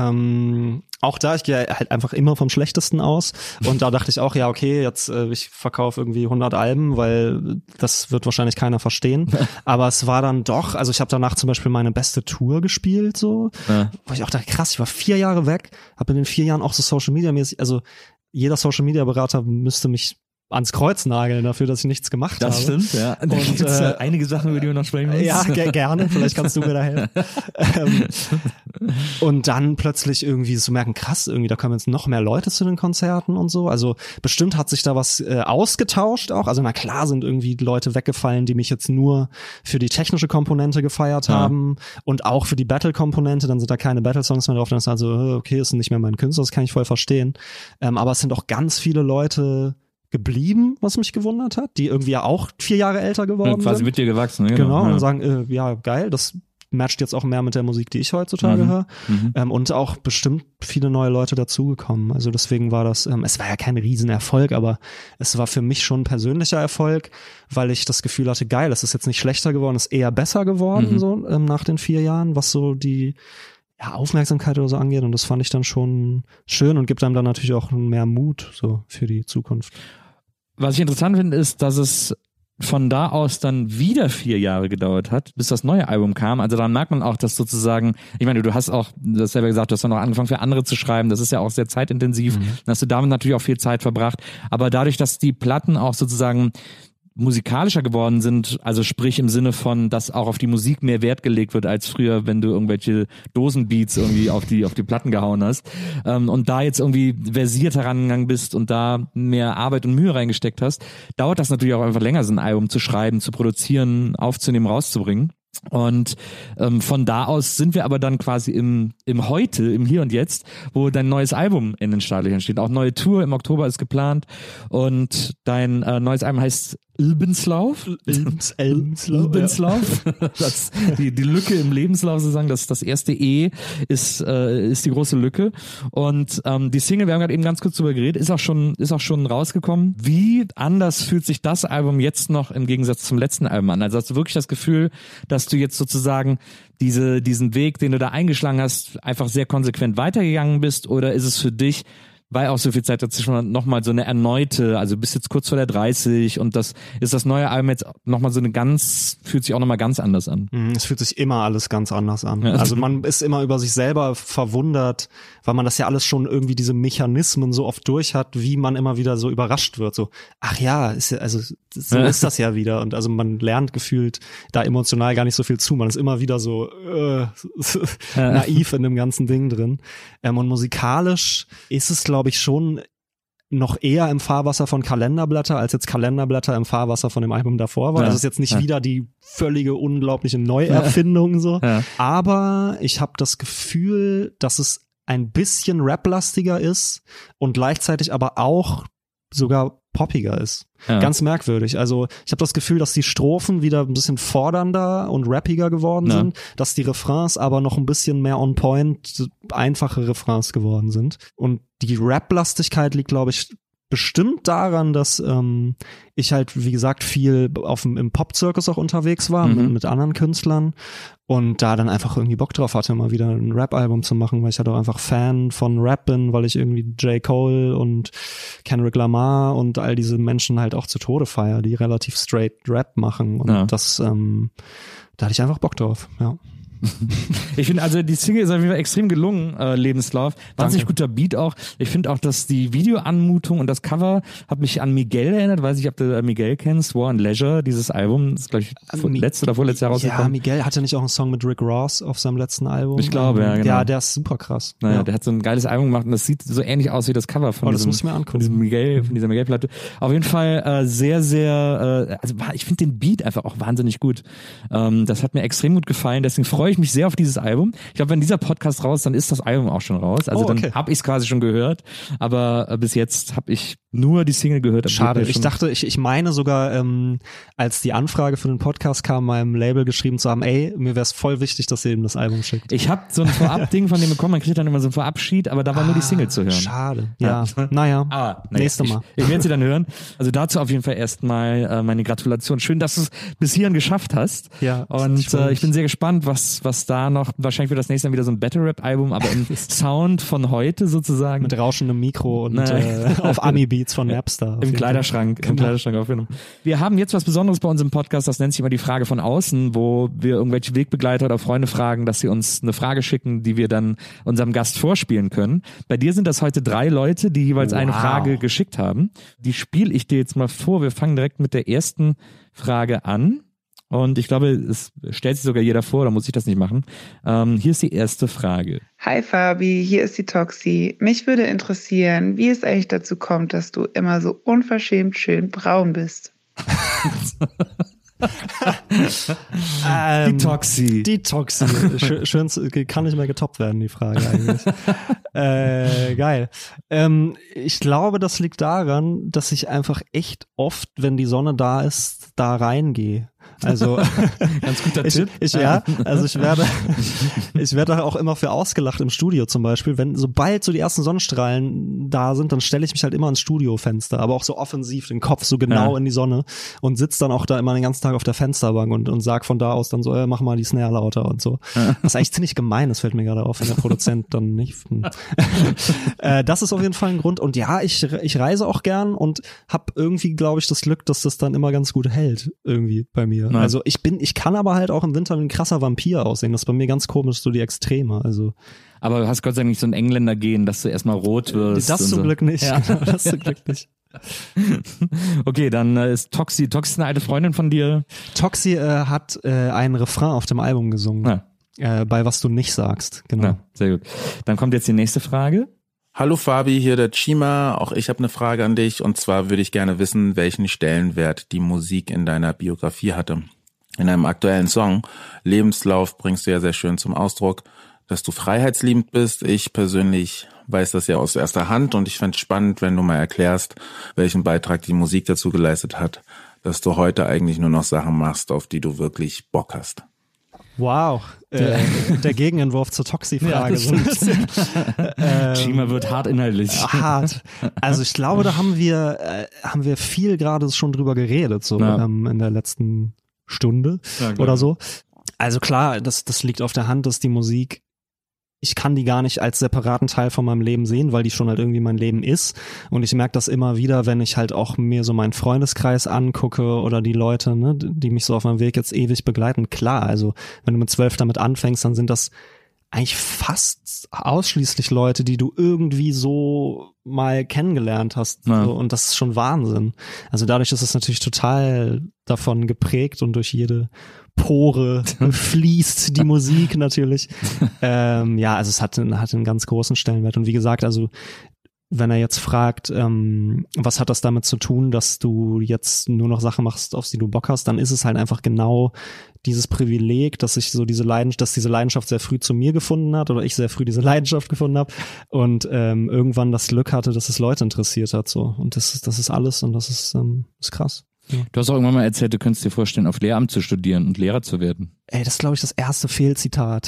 Ähm, auch da, ich gehe halt einfach immer vom Schlechtesten aus und da dachte ich auch, ja okay, jetzt äh, ich verkaufe irgendwie hundert Alben, weil das wird wahrscheinlich keiner verstehen, aber es war dann doch, also ich habe danach zum Beispiel meine beste Tour gespielt, so, ja. wo ich auch dachte, krass, ich war vier Jahre weg, habe in den vier Jahren auch so Social-Media-mäßig, also jeder Social-Media-Berater müsste mich ans Kreuz nageln dafür, dass ich nichts gemacht das habe. Das stimmt, ja. Und, und äh, einige Sachen, über die wir noch sprechen müssen. Ja, ge- gerne. Vielleicht kannst du mir da helfen. ähm, und dann plötzlich irgendwie zu merken, krass, irgendwie, da kommen jetzt noch mehr Leute zu den Konzerten und so. Also bestimmt hat sich da was äh, ausgetauscht auch. Also na klar sind irgendwie Leute weggefallen, die mich jetzt nur für die technische Komponente gefeiert ja. haben und auch für die Battle-Komponente. Dann sind da keine Battle-Songs mehr drauf. Dann ist also, okay, ist nicht mehr mein Künstler, das kann ich voll verstehen. Ähm, aber es sind auch ganz viele Leute geblieben, was mich gewundert hat, die irgendwie ja auch vier Jahre älter geworden ja, quasi sind. mit dir gewachsen. Genau, genau und ja. sagen, äh, ja geil, das matcht jetzt auch mehr mit der Musik, die ich heutzutage mhm. höre. Mhm. Ähm, und auch bestimmt viele neue Leute dazugekommen. Also deswegen war das, ähm, es war ja kein Riesenerfolg, aber es war für mich schon ein persönlicher Erfolg, weil ich das Gefühl hatte, geil, es ist jetzt nicht schlechter geworden, es ist eher besser geworden, mhm. so ähm, nach den vier Jahren, was so die ja, Aufmerksamkeit oder so angeht. Und das fand ich dann schon schön und gibt einem dann natürlich auch mehr Mut so für die Zukunft. Was ich interessant finde, ist, dass es von da aus dann wieder vier Jahre gedauert hat, bis das neue Album kam. Also daran merkt man auch, dass sozusagen, ich meine, du hast auch, du hast selber gesagt, du hast dann noch angefangen für andere zu schreiben, das ist ja auch sehr zeitintensiv, mhm. dann hast du damit natürlich auch viel Zeit verbracht, aber dadurch, dass die Platten auch sozusagen musikalischer geworden sind, also sprich im Sinne von, dass auch auf die Musik mehr Wert gelegt wird als früher, wenn du irgendwelche Dosenbeats irgendwie auf die auf die Platten gehauen hast, ähm, und da jetzt irgendwie versiert herangegangen bist und da mehr Arbeit und Mühe reingesteckt hast, dauert das natürlich auch einfach länger, so ein Album zu schreiben, zu produzieren, aufzunehmen, rauszubringen. Und ähm, von da aus sind wir aber dann quasi im im Heute, im Hier und Jetzt, wo dein neues Album in den Startlöchern steht. Auch neue Tour im Oktober ist geplant und dein äh, neues Album heißt Lebenslauf. Lebenslauf. Lebenslauf. Das, die, die Lücke im Lebenslauf sozusagen, das, das erste E ist, äh, ist die große Lücke. Und ähm, die Single, wir haben gerade eben ganz kurz drüber geredet, ist auch schon, ist auch schon rausgekommen. Wie anders fühlt sich das Album jetzt noch im Gegensatz zum letzten Album an? Also hast du wirklich das Gefühl, dass du jetzt sozusagen diese, diesen Weg, den du da eingeschlagen hast, einfach sehr konsequent weitergegangen bist? Oder ist es für dich, weil auch so viel Zeit dazwischen nochmal so eine erneute, also bist jetzt kurz vor der dreißig und das ist das neue Album jetzt nochmal so eine ganz, fühlt sich auch nochmal ganz anders an. Es fühlt sich immer alles ganz anders an. Ja. Also man ist immer über sich selber verwundert, weil man das ja alles schon irgendwie diese Mechanismen so oft durch hat, wie man immer wieder so überrascht wird. So, ach ja, ist ja, also so Ja. ist das ja wieder. Und also man lernt gefühlt da emotional gar nicht so viel zu. Man ist immer wieder so äh, naiv in dem ganzen Ding drin. Ähm, und musikalisch ist es, glaube ich, schon noch eher im Fahrwasser von Kalenderblätter, als jetzt Kalenderblätter im Fahrwasser von dem Album davor war. Ja. Also es ist jetzt nicht Ja. wieder die völlige, unglaubliche Neuerfindung so. Ja. Aber ich habe das Gefühl, dass es ein bisschen raplastiger ist und gleichzeitig aber auch sogar poppiger ist. Ja. Ganz merkwürdig. Also ich habe das Gefühl, dass die Strophen wieder ein bisschen fordernder und rappiger geworden Ja. sind, dass die Refrains aber noch ein bisschen mehr on point, einfache Refrains geworden sind. Und die Rap-Lastigkeit liegt, glaube ich, bestimmt daran, dass ähm, ich halt, wie gesagt, viel auf dem, im Pop-Zirkus auch unterwegs war, Mhm. mit, mit anderen Künstlern und da dann einfach irgendwie Bock drauf hatte, mal wieder ein Rap-Album zu machen, weil ich halt auch einfach Fan von Rap bin, weil ich irgendwie J. Cole und Kendrick Lamar und all diese Menschen halt auch zu Tode feiere, die relativ straight Rap machen und Ja. das, ähm, da hatte ich einfach Bock drauf, ja. Ich finde, also die Single ist auf jeden Fall extrem gelungen, äh, Lebenslauf. Wahnsinnig Danke. guter Beat auch. Ich finde auch, dass die Videoanmutung und das Cover hat mich an Miguel erinnert. Weiß ich, ob du äh, Miguel kennst. War and Leisure, dieses Album. Das ist, glaube ich, vor, Mi- letztes oder vorletztes Jahr Ja, rausgekommen. Miguel hatte nicht auch einen Song mit Rick Ross auf seinem letzten Album? Ich glaube, ja, genau. Ja, der ist super krass. Naja, ja. der hat so ein geiles Album gemacht und das sieht so ähnlich aus wie das Cover von Oh, das diesem, muss ich mir angucken. von diesem Miguel, von dieser Miguel-Platte. Auf jeden Fall äh, sehr, sehr, äh, also ich finde den Beat einfach auch wahnsinnig gut. Ähm, das hat mir extrem gut gefallen, deswegen freue ich mich sehr auf dieses Album. Ich glaube, wenn dieser Podcast raus, dann ist das Album auch schon raus. Also Oh, okay. dann habe ich es quasi schon gehört, aber äh, bis jetzt habe ich nur die Single gehört. Schade. Mir Ich schon- dachte, ich, ich meine sogar, ähm, als die Anfrage für den Podcast kam, meinem Label geschrieben zu haben, ey, mir wäre es voll wichtig, dass ihr eben das Album schickt. Ich habe so ein Vorab-Ding von dem bekommen, man kriegt dann immer so ein Vorabschied, aber da war nur die Single zu hören. Schade. Ja. Naja. Ah, naja, Nächste Mal. Ich, ich werde sie dann hören. Also dazu auf jeden Fall erstmal äh, meine Gratulation. Schön, dass du es bis hierhin geschafft hast. Ja, Und ich freu äh, ich mich. bin sehr gespannt, was was da noch, wahrscheinlich wird das nächste Mal wieder so ein Battle-Rap-Album, aber im Sound von heute sozusagen. Mit rauschendem Mikro und Nein. äh, auf Ami-Beats von Napster. auf Im jeden Kleiderschrank, Fall. im Genau. Kleiderschrank aufgenommen. Wir haben jetzt was Besonderes bei uns im Podcast, das nennt sich immer die Frage von außen, wo wir irgendwelche Wegbegleiter oder Freunde fragen, dass sie uns eine Frage schicken, die wir dann unserem Gast vorspielen können. Bei dir sind das heute drei Leute, die jeweils eine Wow. Frage geschickt haben. Die spiele ich dir jetzt mal vor. Wir fangen direkt mit der ersten Frage an. Und ich glaube, es stellt sich sogar jeder vor, da muss ich das nicht machen. Ähm, hier ist die erste Frage. Hi Fabi, hier ist die Toxi. Mich würde interessieren, wie es eigentlich dazu kommt, dass du immer so unverschämt schön braun bist. Ähm, Die Toxi. Die Toxi. Schön, schön, zu- kann nicht mehr getoppt werden, die Frage eigentlich. äh, geil. Ähm, ich glaube, das liegt daran, dass ich einfach echt oft, wenn die Sonne da ist, da reingehe. Also Ganz guter ich, Tipp. ich ja, also ich werde ich werde da auch immer für ausgelacht im Studio zum Beispiel, wenn sobald so die ersten Sonnenstrahlen da sind, dann stelle ich mich halt immer ans Studiofenster, aber auch so offensiv den Kopf so genau Ja. in die Sonne und sitze dann auch da immer den ganzen Tag auf der Fensterbank und und sag von da aus dann so, äh, mach mal die Snare lauter und so. Was eigentlich ziemlich gemein, das fällt mir gerade auf, wenn der Produzent dann nicht. Hm. äh, das ist auf jeden Fall ein Grund und ja, ich ich reise auch gern und habe irgendwie, glaube ich, das Glück, dass das dann immer ganz gut hält irgendwie bei mir. Ja. Also ich bin, ich kann aber halt auch im Winter wie ein krasser Vampir aussehen. Das ist bei mir ganz komisch, so die Extreme. Also Aber du hast Gott sei Dank nicht so ein Engländer gehen, dass du erstmal rot wirst. das und zum so. Glück nicht. Ja. Genau, das zum Glück nicht. Okay, dann äh, ist Toxi, Toxi eine alte Freundin von dir. Toxi äh, hat äh, einen Refrain auf dem Album gesungen. Ah. Äh, bei Was du nicht sagst, genau. Ja, sehr gut. Dann kommt jetzt die nächste Frage. Hallo Fabi, hier der Chima. Auch ich habe eine Frage an dich und zwar würde ich gerne wissen, welchen Stellenwert die Musik in deiner Biografie hatte. In einem aktuellen Song, Lebenslauf, bringst du ja sehr schön zum Ausdruck, dass du freiheitsliebend bist. Ich persönlich weiß das ja aus erster Hand und ich fände es spannend, wenn du mal erklärst, welchen Beitrag die Musik dazu geleistet hat, dass du heute eigentlich nur noch Sachen machst, auf die du wirklich Bock hast. Wow, äh, der Gegenentwurf zur Toxi-Frage. Ja, Chima wird hart inhaltlich. Hart. Also ich glaube, da haben wir äh, haben wir viel gerade schon drüber geredet, so ja. ähm, in der letzten Stunde ja, oder so. Also klar, das, das liegt auf der Hand, dass die Musik, ich kann die gar nicht als separaten Teil von meinem Leben sehen, weil die schon halt irgendwie mein Leben ist. Und ich merke das immer wieder, wenn ich halt auch mir so meinen Freundeskreis angucke oder die Leute, ne, die mich so auf meinem Weg jetzt ewig begleiten. Klar, also wenn du mit zwölf damit anfängst, dann sind das eigentlich fast ausschließlich Leute, die du irgendwie so mal kennengelernt hast. Ja. So, und das ist schon Wahnsinn. Also dadurch ist es natürlich total davon geprägt und durch jede Pore fließt die Musik natürlich. ähm, ja, also es hat, hat einen ganz großen Stellenwert. Und wie gesagt, also wenn er jetzt fragt, ähm, was hat das damit zu tun, dass du jetzt nur noch Sachen machst, auf die du Bock hast, dann ist es halt einfach genau dieses Privileg, dass ich so diese Leidenschaft, dass diese Leidenschaft sehr früh zu mir gefunden hat oder ich sehr früh diese Leidenschaft gefunden habe und ähm, irgendwann das Glück hatte, dass es Leute interessiert hat. So. Und das ist, das ist alles und das ist, ähm, ist krass. Ja. Du hast auch irgendwann mal erzählt, du könntest dir vorstellen, auf Lehramt zu studieren und Lehrer zu werden. Ey, das ist, glaube ich, das erste Fehlzitat.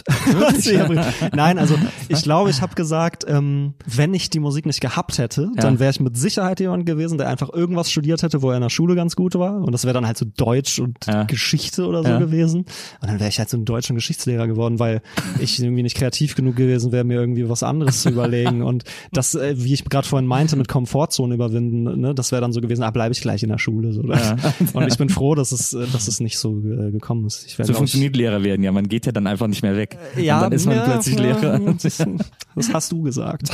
Nein, also ich glaube, ich habe gesagt, ähm, wenn ich die Musik nicht gehabt hätte, ja. dann wäre ich mit Sicherheit jemand gewesen, der einfach irgendwas studiert hätte, wo er in der Schule ganz gut war. Und das wäre dann halt so Deutsch und ja. Geschichte oder so ja. gewesen. Und dann wäre ich halt so ein Deutsch- und Geschichtslehrer geworden, weil ich irgendwie nicht kreativ genug gewesen wäre, mir irgendwie was anderes zu überlegen. Und das, äh, wie ich gerade vorhin meinte, mit Komfortzone überwinden, ne, das wäre dann so gewesen, ah, bleibe ich gleich in der Schule. So, ja. Und ich bin froh, dass es, dass es nicht so äh, gekommen ist. Ich so funktioniert Lehrer werden, ja, man geht ja dann einfach nicht mehr weg. Ja, und dann ist man ja, plötzlich ja, Lehrer. Das hast du gesagt.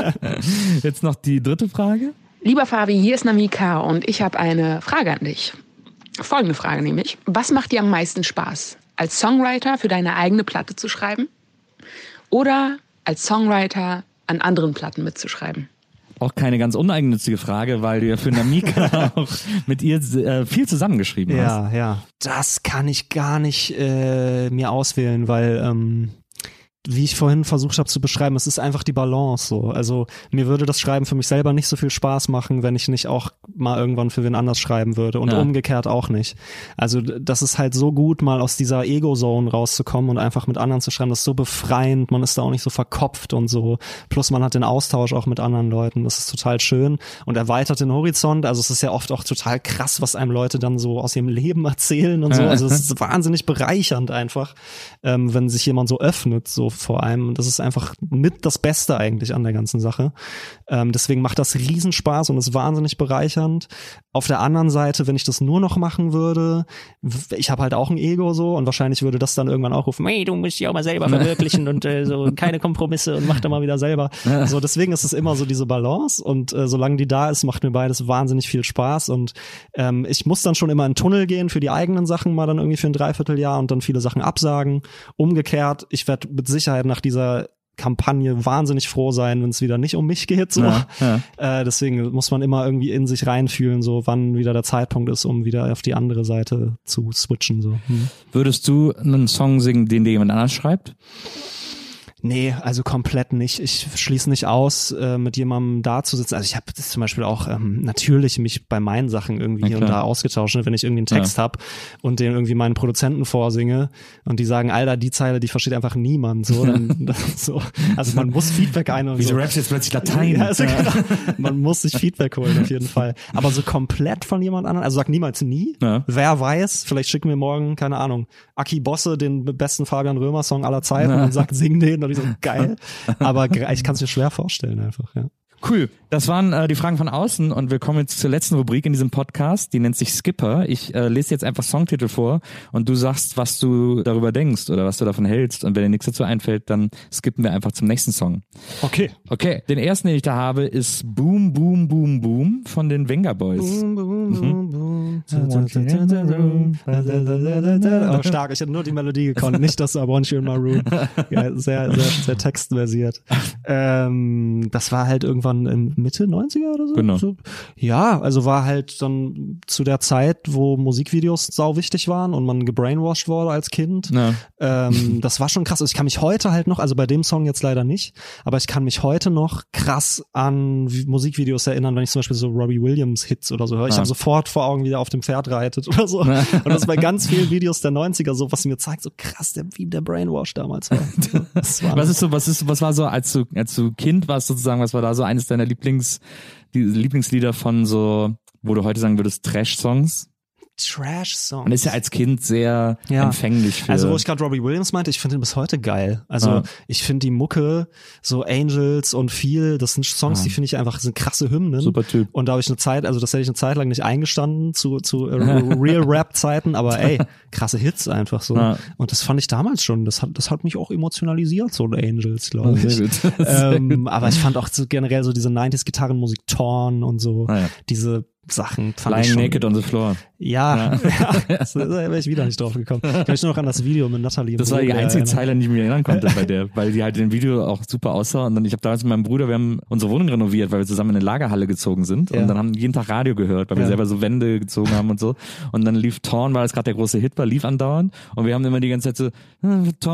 Jetzt noch die dritte Frage. Lieber Fabi, hier ist Namika und ich habe eine Frage an dich. Folgende Frage nämlich. Was macht dir am meisten Spaß? Als Songwriter für deine eigene Platte zu schreiben? Oder als Songwriter an anderen Platten mitzuschreiben? Auch keine ganz uneigennützige Frage, weil du ja für Namika auch mit ihr äh, viel zusammengeschrieben hast. Ja, ja. Das kann ich gar nicht äh, mir auswählen, weil ähm, wie ich vorhin versucht habe zu beschreiben, es ist einfach die Balance so. Also mir würde das Schreiben für mich selber nicht so viel Spaß machen, wenn ich nicht auch mal irgendwann für wen anders schreiben würde und ja. umgekehrt auch nicht. Also das ist halt so gut, mal aus dieser Ego-Zone rauszukommen und einfach mit anderen zu schreiben. Das ist so befreiend, man ist da auch nicht so verkopft und so. Plus man hat den Austausch auch mit anderen Leuten, das ist total schön und erweitert den Horizont. Also es ist ja oft auch total krass, was einem Leute dann so aus ihrem Leben erzählen und so. Also es ist wahnsinnig bereichernd einfach, ähm, wenn sich jemand so öffnet, so vor allem. Und das ist einfach mit das Beste eigentlich an der ganzen Sache. Ähm, deswegen macht das Riesenspaß und ist wahnsinnig bereichernd. Auf der anderen Seite, wenn ich das nur noch machen würde, ich habe halt auch ein Ego so und wahrscheinlich würde das dann irgendwann auch rufen, hey, du musst dich auch mal selber verwirklichen und äh, so keine Kompromisse und mach doch mal wieder selber. So, deswegen ist es immer so diese Balance und äh, solange die da ist, macht mir beides wahnsinnig viel Spaß und ähm, ich muss dann schon immer in den Tunnel gehen für die eigenen Sachen mal dann irgendwie für ein Dreivierteljahr und dann viele Sachen absagen. Umgekehrt, ich werde mit Sicherheit nach dieser Kampagne wahnsinnig froh sein, wenn es wieder nicht um mich geht. So. Ja, ja. Äh, deswegen muss man immer irgendwie in sich reinfühlen, so wann wieder der Zeitpunkt ist, um wieder auf die andere Seite zu switchen. So. Hm. Würdest du einen Song singen, den dir jemand anders schreibt? Nee, also komplett nicht. Ich schließe nicht aus, äh, mit jemandem da zu sitzen. Also ich habe das zum Beispiel auch ähm, natürlich mich bei meinen Sachen irgendwie hier und da ausgetauscht, wenn ich irgendwie einen Text ja. habe und den irgendwie meinen Produzenten vorsinge und die sagen, Alter, die Zeile, die versteht einfach niemand. So, dann, dann, so. Also man muss Feedback ein und Wieso so. rappst jetzt plötzlich Latein? Ja, also ja. Man muss sich Feedback holen auf jeden Fall. Aber so komplett von jemand anderem, also sag niemals nie. Ja. Wer weiß, vielleicht schicken wir morgen, keine Ahnung, Aki Bosse, den besten Fabian Römer-Song aller Zeiten ja. und sagt, sing den. Und ich so, geil. Aber ich kann es mir schwer vorstellen einfach, ja. Cool. Das waren äh, die Fragen von außen und wir kommen jetzt zur letzten Rubrik in diesem Podcast. Die nennt sich Skipper. Ich äh, lese jetzt einfach Songtitel vor und du sagst, was du darüber denkst oder was du davon hältst. Und wenn dir nichts dazu einfällt, dann skippen wir einfach zum nächsten Song. Okay. Okay. Den ersten, den ich da habe, ist Boom, Boom, Boom, Boom von den Venga Boys. Boom, boom, boom, boom. Oh, stark. Ich hätte nur die Melodie gekonnt, nicht das I Want You in My Room. Ja, sehr, sehr, sehr textversiert. Ähm, das war halt irgendwann in Mitte neunziger oder so? Genau. So. Ja, also war halt dann zu der Zeit, wo Musikvideos sau wichtig waren und man gebrainwashed wurde als Kind. Ja. Ähm, das war schon krass. Also ich kann mich heute halt noch, also bei dem Song jetzt leider nicht, aber ich kann mich heute noch krass an Musikvideos erinnern, wenn ich zum Beispiel so Robbie Williams Hits oder so höre. Ich ja. habe sofort vor Augen, wie der auf dem Pferd reitet oder so. Und das ist bei ganz vielen Videos der neunziger so, was mir zeigt, so krass, der, wie der Brainwash damals war. Das war was ist so, was ist, was war so, als du, als du Kind warst sozusagen, was war da so eines deiner Lieblings die Lieblingslieder von so, wo du heute sagen würdest, Trash-Songs? Trash-Songs. Man ist ja als Kind sehr ja. empfänglich für... Also wo ich gerade Robbie Williams meinte, ich finde ihn bis heute geil. Also ja. ich finde die Mucke, so Angels und Feel, das sind Songs, ja. die finde ich einfach, sind krasse Hymnen. Super Typ. Und da habe ich eine Zeit, also das hätte ich eine Zeit lang nicht eingestanden zu, zu Real-Rap-Zeiten, aber ey, krasse Hits einfach so. Ja. Und das fand ich damals schon, das hat, das hat mich auch emotionalisiert, so Angels, glaube ich. Sehr gut. ähm, aber ich fand auch so generell so diese neunziger-Gitarrenmusik, Torn und so, ah, ja. diese Sachen fand Lying ich schon. Naked on the Floor. Ja, ja. ja da wäre ich wieder nicht drauf gekommen. Ich kann mich nur noch an das Video mit Natalie. Das war die einzige Zeile, an die ich mich erinnern konnte bei der, weil die halt in dem Video auch super aussah. Und dann, ich habe damals mit meinem Bruder, wir haben unsere Wohnung renoviert, weil wir zusammen in eine Lagerhalle gezogen sind. Ja. Und dann haben jeden Tag Radio gehört, weil wir ja. selber so Wände gezogen haben und so. Und dann lief Torn, weil das gerade der große Hit war, lief andauernd. Und wir haben immer die ganze Zeit so,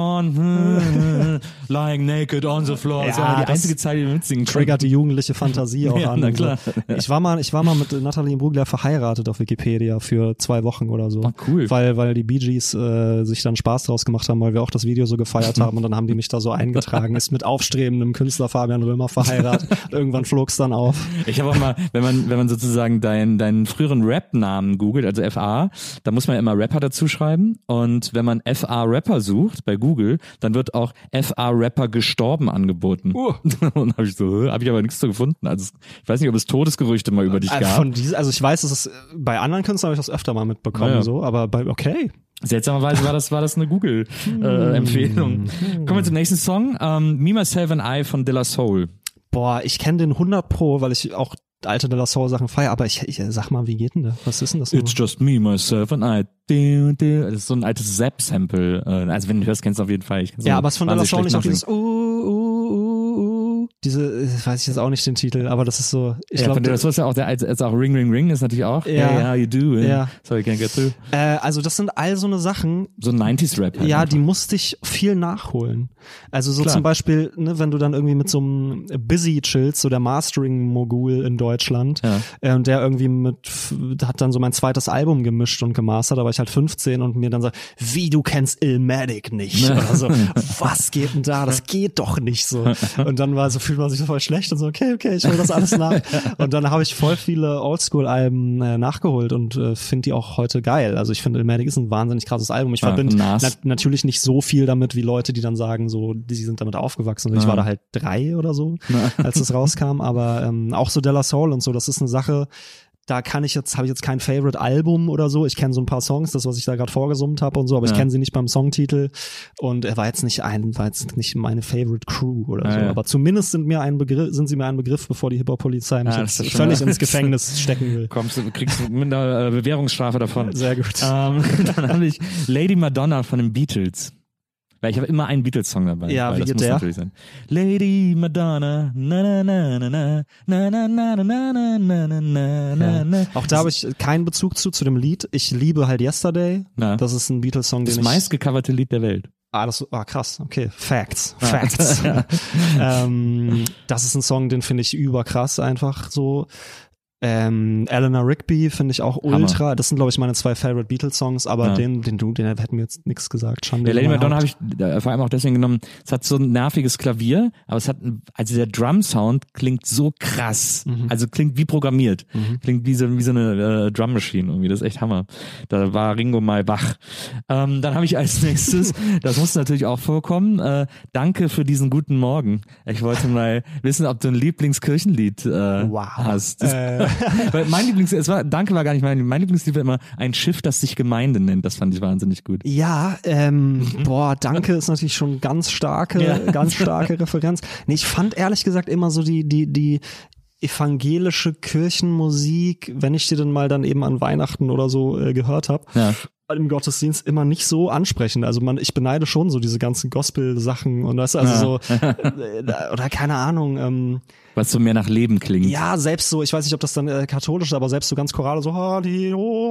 Torn, Lying Naked on the Floor. Ja, das war die einzige Zeile, die wir mitsingen konnten. Triggert die jugendliche Fantasie auch ja, an. Na klar. So. Ich war mal, ich war mal mit Natalie Imbruglia verheiratet auf Wikipedia für zwei Wochen oder so. Oh, cool. Weil, weil die Bee Gees äh, sich dann Spaß draus gemacht haben, weil wir auch das Video so gefeiert haben und dann haben die mich da so eingetragen. Ist mit aufstrebendem Künstler Fabian Römer verheiratet. Irgendwann flog's dann auf. Ich habe auch mal, wenn man, wenn man sozusagen deinen, deinen früheren Rap-Namen googelt, also F A, da muss man ja immer Rapper dazu schreiben. Und wenn man F A Rapper sucht bei Google, dann wird auch F A Rapper gestorben angeboten. Uh. Und habe ich so, habe ich aber nichts zu gefunden. Also ich weiß nicht, ob es Todesgerüchte mal über dich äh, gab. Von diese, also ich weiß, dass es bei anderen Künstlern habe ich das öfter mal mitbekommen, ja. so, aber bei, okay. Seltsamerweise war das, war das eine Google-Empfehlung. Äh, Kommen wir zum nächsten Song. Ähm, Me, Myself and I von De La Soul. Boah, ich kenne den hundert Pro, weil ich auch alte De La Soul Sachen feiere, aber ich, ich sag mal, wie geht denn das? Was ist denn das? It's just me, myself and I. Das ist so ein altes Zap-Sample. Also wenn du hörst, kennst du auf jeden Fall. Ich ja, aber es ist von De La Soul nicht auch dieses uh, uh, uh, uh. Diese, weiß ich jetzt auch nicht den Titel, aber das ist so, ich ja, glaube. Das ist ja auch der, also auch Ring, Ring, Ring ist natürlich auch. Ja. Hey, how you doing? Ja. Sorry, can't get through. Äh, also das sind all so eine Sachen. So neunziger-Rap halt. Ja, einfach. Die musste ich viel nachholen. Also so Klar. zum Beispiel, ne, wenn du dann irgendwie mit so einem Busy chillst, so der Mastering-Mogul in Deutschland, ja. ähm, der irgendwie mit, hat dann so mein zweites Album gemischt und gemastert, da war ich halt fünfzehn und mir dann sagt, wie, du kennst Illmatic nicht? Oder so, was geht denn da? Das geht doch nicht so. Und dann war so, fühlt man sich so voll schlecht und so, okay, okay, ich hol das alles nach. Und dann habe ich voll viele Oldschool-Alben äh, nachgeholt und äh, finde die auch heute geil. Also ich finde, Illmatic ist ein wahnsinnig krasses Album. Ich ja, verbinde na- natürlich nicht so viel damit, wie Leute, die dann sagen, so, die sind damit aufgewachsen. Und ich ja. war da halt drei oder so, als es rauskam. Aber ähm, auch so De La Soul und so, das ist eine Sache, da kann ich jetzt, habe ich jetzt kein Favorite-Album oder so. Ich kenne so ein paar Songs, das, was ich da gerade vorgesummt habe und so, aber ja. ich kenne sie nicht beim Songtitel. Und er war jetzt nicht ein, war jetzt nicht meine Favorite-Crew oder ja, so. Ja. Aber zumindest sind mir ein Begriff, sind sie mir ein Begriff, bevor die Hip-Hop-Polizei mich ja, jetzt völlig ins Gefängnis stecken will. Kommst du, kriegst du mit einer Bewährungsstrafe davon. Sehr gut. Ähm, dann habe ich Lady Madonna von den Beatles. Weil ich habe immer einen Beatles-Song dabei. Ja, wie das geht muss der? Natürlich sein. Lady Madonna, na na na na na na na na na na na na na na. Auch da habe ich keinen Bezug zu, zu dem Lied. Ich liebe halt Yesterday. Na. Das ist ein Beatles-Song, den das ich... Das meistgecoverte Lied der Welt. Ah, das, ah, krass, okay. Facts, Facts. ähm, das ist ein Song, den finde ich überkrass einfach so. Ähm, Eleanor Rigby finde ich auch ultra. Hammer. Das sind, glaube ich, meine zwei Favorite Beatles-Songs, aber Ja. den, den du, den hätten mir jetzt nichts gesagt. Schande Ja, Lady über mein Madonna habe Haupt. ich äh, vor allem auch deswegen genommen, es hat so ein nerviges Klavier, aber es hat, ein- also der Drum-Sound klingt so krass. Mhm. Also klingt wie programmiert. Mhm. Klingt wie so, wie so eine äh, Drum-Machine irgendwie, das ist echt Hammer. Da war Ringo mal wach. Ähm, dann habe ich als nächstes, das muss natürlich auch vorkommen, äh, danke für diesen guten Morgen. Ich wollte mal wissen, ob du ein Lieblingskirchenlied äh, Wow. hast. Äh. Weil mein Lieblings, es war, danke war gar nicht mein, mein Lieblingslied war immer ein Schiff, das sich Gemeinde nennt. Das fand ich wahnsinnig gut. Ja, ähm, boah, danke ist natürlich schon ganz starke, Ja. ganz starke Referenz. Nee, ich fand ehrlich gesagt immer so die, die, die evangelische Kirchenmusik, wenn ich die dann mal dann eben an Weihnachten oder so äh, gehört habe, Ja. im Gottesdienst immer nicht so ansprechend. Also man, ich beneide schon so diese ganzen Gospel-Sachen und das also so, äh, oder keine Ahnung, ähm, Was so mehr nach Leben klingt. ja, selbst so, ich weiß nicht, ob das dann äh, katholisch ist, aber selbst so ganz Chorale, so Halli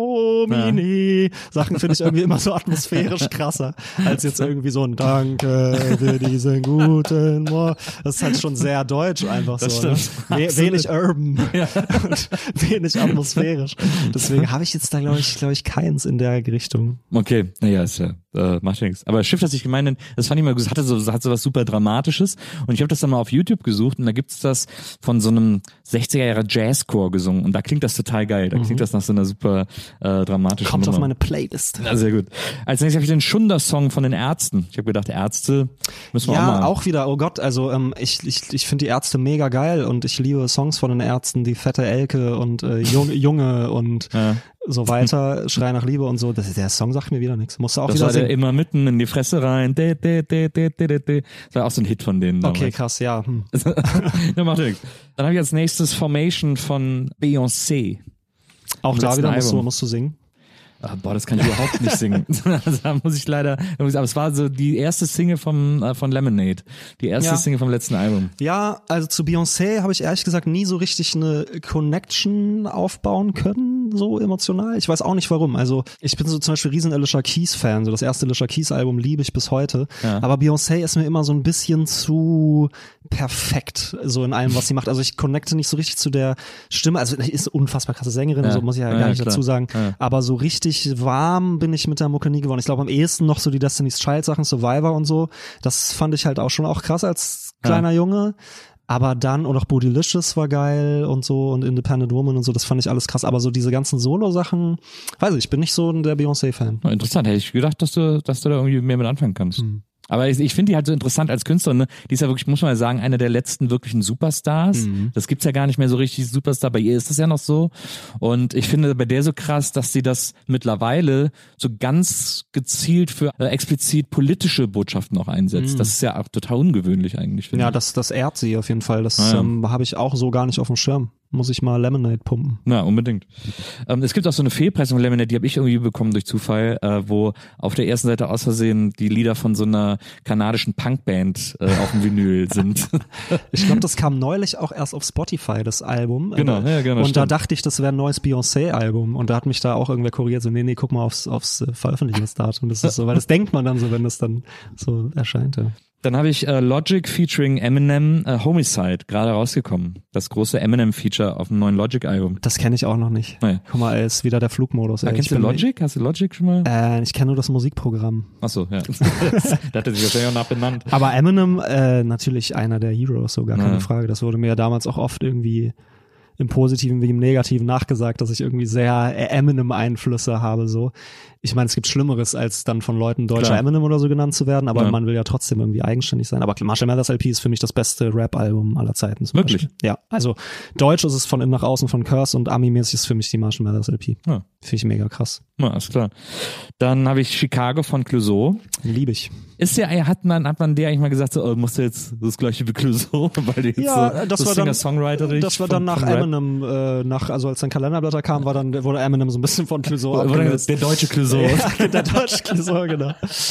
Domini, Sachen finde ich irgendwie immer so atmosphärisch krasser, als jetzt irgendwie so ein Danke für diesen guten Morgen. Das ist halt schon sehr deutsch einfach Das so. Ne? stimmt. We Absolut. wenig urban und wenig atmosphärisch. Deswegen habe ich jetzt da, glaube ich, glaube ich, keins in der Richtung. Okay, naja, ist ja, äh, macht ja nichts. Aber Schiff, das ich gemeint nenne, das fand ich mal gut, das hatte so, hat so was super Dramatisches und ich habe das dann mal auf YouTube gesucht und da gibt's das von so einem sechziger Jahre Jazzchor gesungen und da klingt das total geil, da klingt das nach so einer super äh, dramatischen Kommt Nummer. auf meine Playlist. Ja, sehr gut. Als nächstes habe ich den Schunder-Song von den Ärzten. Ich habe gedacht, Ärzte müssen wir Ja, auch mal. auch wieder, oh Gott, also ähm, ich, ich, ich finde die Ärzte mega geil und ich liebe Songs von den Ärzten, die Fette Elke und äh, Junge, Junge und Ja. so weiter, Schrei nach Liebe und so. Das, der Song sagt mir wieder nichts. Musst du auch Das wieder war der singen. immer mitten in die Fresse rein. De, de, de, de, de, de, de. Das war auch so ein Hit von denen damals. Okay, krass, ja. Hm. Ja, macht nichts. Dann habe ich als nächstes Formation von Beyoncé. Auch Im da letzten wieder musst du, Album. musst du singen. Ah, boah, das kann ich überhaupt nicht singen. Also, da muss ich leider, aber es war so die erste Single vom, äh, von Lemonade. Die erste Ja. Single vom letzten Album. Ja, also zu Beyoncé habe ich ehrlich gesagt nie so richtig eine Connection aufbauen können, so emotional. Ich weiß auch nicht warum. Also ich bin so zum Beispiel riesen Alicia Keys Fan. So das erste Alicia Keys Album liebe ich bis heute. Ja. Aber Beyoncé ist mir immer so ein bisschen zu perfekt, so in allem, was sie macht. Also ich connecte nicht so richtig zu der Stimme. Also sie ist eine unfassbar krasse Sängerin, Ja. so muss ich ja, Ja, gar nicht klar. dazu sagen. Ja. Aber so richtig warm bin ich mit der Mucke nie geworden. Ich glaube am ehesten noch so die Destiny's Child Sachen, Survivor und so. Das fand ich halt auch schon auch krass als kleiner Junge. Aber dann, und auch Bootylicious war geil und so und Independent Woman und so, das fand ich alles krass. Aber so diese ganzen Solo-Sachen, weiß ich, ich bin nicht so der Beyoncé-Fan. Oh, interessant, hätte ich gedacht, dass du, dass du da irgendwie mehr mit anfangen kannst. Hm. Aber ich, ich finde die halt so interessant als Künstlerin, ne? Die ist ja wirklich, muss man mal sagen, eine der letzten wirklichen Superstars. Mhm. Das gibt's ja gar nicht mehr so richtig Superstar. Bei ihr ist das ja noch so. Und ich finde bei der so krass, dass sie das mittlerweile so ganz gezielt für äh, explizit politische Botschaften auch einsetzt. Mhm. Das ist ja auch total ungewöhnlich eigentlich, finde Ja, ich. das, das ehrt sie auf jeden Fall. Das Ah, ja. ähm, habe ich auch so gar nicht auf dem Schirm. Muss ich mal Lemonade pumpen. Na, unbedingt. Ähm, es gibt auch so eine Fehlpressung von Lemonade, die habe ich irgendwie bekommen durch Zufall, äh, wo auf der ersten Seite aus Versehen die Lieder von so einer kanadischen Punkband äh, auf dem Vinyl sind. Ich glaube, das kam neulich auch erst auf Spotify, das Album. Genau, Äh, ja, genau, Und da stimmt. dachte ich, das wäre ein neues Beyoncé-Album. Und da hat mich da auch irgendwer korrigiert, so, nee, nee, guck mal aufs, aufs äh, Veröffentlichungsdatum. Das ist so, weil das denkt man dann so, wenn das dann so erscheint, ja. Dann habe ich äh, Logic featuring Eminem, äh, Homicide, gerade rausgekommen. Das große Eminem-Feature auf dem neuen Logic-Album. Das kenne ich auch noch nicht. Nee. Guck mal, ist wieder der Flugmodus. Ah, ey. kennst Ich du bin- Logic? Hast du Logic schon mal? Äh, ich kenne nur das Musikprogramm. Achso, ja. Da hat er sich wahrscheinlich auch nach benannt. Aber Eminem, äh, natürlich einer der Heroes, so gar keine Ja. Frage. Das wurde mir ja damals auch oft irgendwie im Positiven wie im Negativen nachgesagt, dass ich irgendwie sehr Eminem-Einflüsse habe, so. Ich meine, es gibt Schlimmeres, als dann von Leuten deutscher Klar. Eminem oder so genannt zu werden, aber Ja. man will ja trotzdem irgendwie eigenständig sein. Aber Marshall Mathers L P ist für mich das beste Rap-Album aller Zeiten. Zum Wirklich? Beispiel. Ja, also deutsch ist es von innen nach außen von Curse und Ami-mäßig ist für mich die Marshall Mathers L P. Ja. Finde ich mega krass. Ja, ist klar. Dann habe ich Chicago von Clouseau. Liebe ich. Ist der, hat man, hat man der eigentlich mal gesagt, so, oh, musst du jetzt das gleiche wie Clouseau, weil die jetzt Ja, so, das so war dann, Singer-Songwriterig das war von- dann nach von Rap. Eminem, äh, nach, also als dann Kalenderblätter kam, war dann, wurde Eminem so ein bisschen von Clouseau Wurde dann abgelöst. der deutsche Clouseau. Ja, der deutsche Clouseau, genau.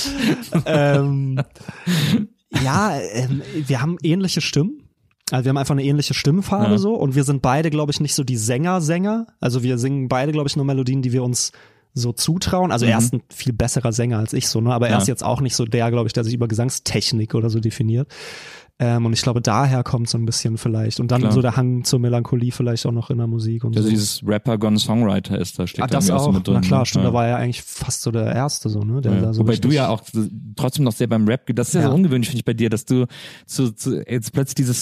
ähm, ja, ähm, wir haben ähnliche Stimmen. Also wir haben einfach eine ähnliche Stimmfarbe Ja. so und wir sind beide, glaube ich, nicht so die Sänger-Sänger. Also wir singen beide, glaube ich, nur Melodien, die wir uns so zutrauen. Also mhm. er ist ein viel besserer Sänger als ich so, ne? Aber er ja. ist jetzt auch nicht so der, glaube ich, der sich über Gesangstechnik oder so definiert. Ähm, und ich glaube, daher kommt so ein bisschen vielleicht. Und dann Klar. so der Hang zur Melancholie vielleicht auch noch in der Musik. Und also so. dieses Rapper gone Songwriter ist, da steht ah, das da auch, so mit drin. na klar, stimmt, ja. da war er eigentlich fast so der Erste so, ne? Der ja. da so Wobei richtig, du ja auch trotzdem noch sehr beim Rap, das ist ja, ja. so ungewöhnlich, finde ich, bei dir, dass du zu, zu, jetzt plötzlich diese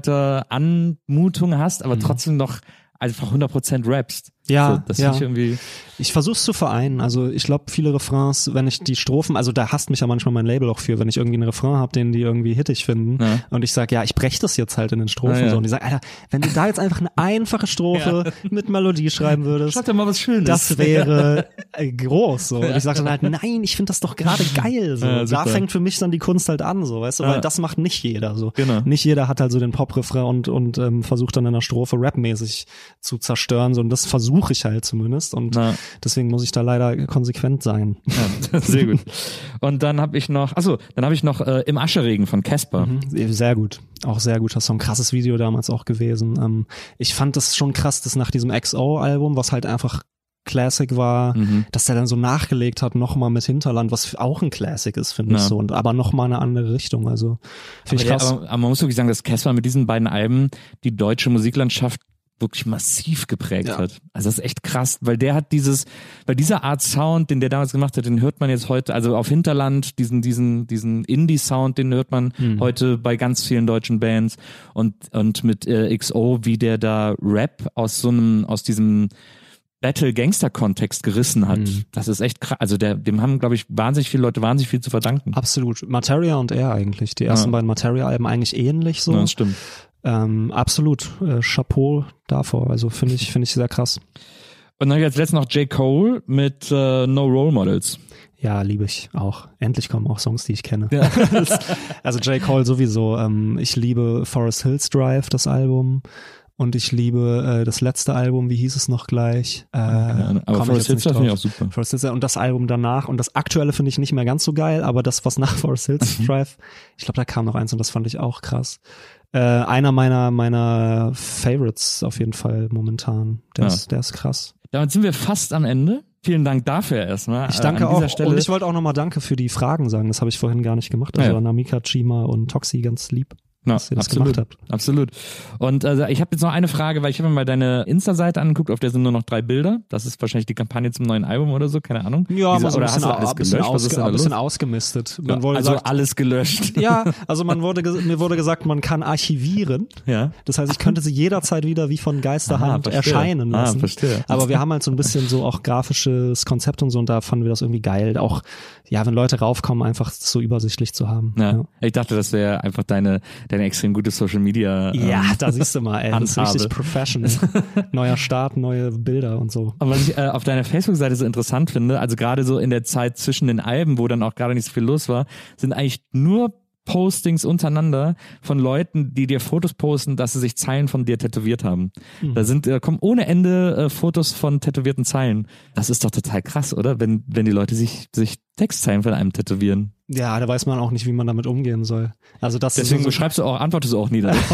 Songwriter-Anmutung hast, aber mhm. trotzdem noch einfach hundert Prozent rappst. Ja, so, das ja. finde ich irgendwie. Ich versuch's zu vereinen. Also ich glaube, viele Refrains, wenn ich die Strophen, also da hasst mich ja manchmal mein Label auch für, wenn ich irgendwie einen Refrain habe, den die irgendwie hittig finden ja. und ich sage, ja, ich brech das jetzt halt in den Strophen ja, ja. so und die sagen, Alter, wenn du da jetzt einfach eine einfache Strophe ja. mit Melodie schreiben würdest, schreib dir mal was Schönes. Das wäre äh, groß so. Und ich sage dann halt, nein, ich finde das doch gerade geil so. Ja, da fängt für mich dann die Kunst halt an so, weißt du, ja. weil das macht nicht jeder so. Genau. Nicht jeder hat halt so den Pop-Refrain und und ähm, versucht dann in der Strophe rapmäßig zu zerstören so und das versuche ich halt zumindest. Und ja. deswegen muss ich da leider konsequent sein. Ja, sehr gut. Und dann habe ich noch, achso, dann habe ich noch äh, Im Ascheregen von Casper. Mhm, sehr gut. Auch sehr gut. Das ist so ein krasses Video damals auch gewesen. Ähm, ich fand das schon krass, dass nach diesem X O-Album, was halt einfach Classic war, mhm. dass der dann so nachgelegt hat, nochmal mit Hinterland, was auch ein Classic ist, finde ja. ich so. Und aber nochmal eine andere Richtung. Also finde ich krass. Der, aber, aber man muss wirklich sagen, dass Casper mit diesen beiden Alben die deutsche Musiklandschaft wirklich massiv geprägt ja. hat. Also das ist echt krass, weil der hat dieses, weil dieser Art Sound, den der damals gemacht hat, den hört man jetzt heute, also auf Hinterland, diesen, diesen, diesen Indie-Sound, den hört man mhm. heute bei ganz vielen deutschen Bands und, und mit äh, X O, wie der da Rap aus so einem, aus diesem Battle-Gangster-Kontext gerissen hat. Mhm. Das ist echt krass. Also der, dem haben, glaube ich, wahnsinnig viele Leute wahnsinnig viel zu verdanken. Absolut. Materia und er eigentlich. Die ersten ja. beiden Materia-Alben eigentlich ähnlich so. Ja, das stimmt. Ähm, absolut. Äh, Chapeau davor. Also finde ich, finde ich sehr krass. Und dann jetzt letztens noch J. Cole mit äh, No Role Models. Ja, liebe ich auch. Endlich kommen auch Songs, die ich kenne. Ja. Also J. Cole sowieso. Ähm, ich liebe Forest Hills Drive, das Album. Und ich liebe äh, das letzte Album, wie hieß es noch gleich? Äh, ja, aber Forest Hills finde ich auch super. Forest Hills und das Album danach. Und das aktuelle finde ich nicht mehr ganz so geil, aber das, was nach Forest Hills Drive, ich glaube, da kam noch eins und das fand ich auch krass. Äh, einer meiner meiner Favorites auf jeden Fall momentan. Der, ja. ist, der ist krass. Damit sind wir fast am Ende. Vielen Dank dafür erstmal. Ich danke an dieser auch. Stelle. Und ich wollte auch nochmal Danke für die Fragen sagen. Das habe ich vorhin gar nicht gemacht. Also ja. Namika, Chima und Toxi ganz lieb. Ja, dass ihr das absolut, gemacht habt. Absolut. Und also ich habe jetzt noch eine Frage, weil ich habe mir mal deine Insta-Seite angeguckt, auf der sind nur noch drei Bilder. Das ist wahrscheinlich die Kampagne zum neuen Album oder so, keine Ahnung. Ja, Diese, aber so oder ein hast bisschen, du alles bisschen, gelöscht? ausge, Was ist ein bisschen ausgemistet. Man ja, wurde also gesagt, alles gelöscht. Ja, also man wurde mir wurde gesagt, man kann archivieren. Ja. Das heißt, ich könnte sie jederzeit wieder wie von Geisterhand Aha, erscheinen lassen. Ah, verstehe. Aber wir haben halt so ein bisschen so auch grafisches Konzept und so und da fanden wir das irgendwie geil. Auch, ja, wenn Leute raufkommen, einfach so übersichtlich zu haben. Ja. Ja. Ich dachte, das wäre einfach deine, deine extrem gute Social Media. Ähm, ja, da siehst du mal, ey. Das ist richtig professional. Neuer Start, neue Bilder und so. Und was ich äh, auf deiner Facebook-Seite so interessant finde, also gerade so in der Zeit zwischen den Alben, wo dann auch gerade nicht so viel los war, sind eigentlich nur Postings untereinander von Leuten, die dir Fotos posten, dass sie sich Zeilen von dir tätowiert haben. Mhm. Da sind äh, kommen ohne Ende äh, Fotos von tätowierten Zeilen. Das ist doch total krass, oder? Wenn wenn die Leute sich sich Textzeilen von einem tätowieren. Ja, da weiß man auch nicht, wie man damit umgehen soll. Also das Deswegen ist so, schreibst du auch, antwortest du auch nie darauf.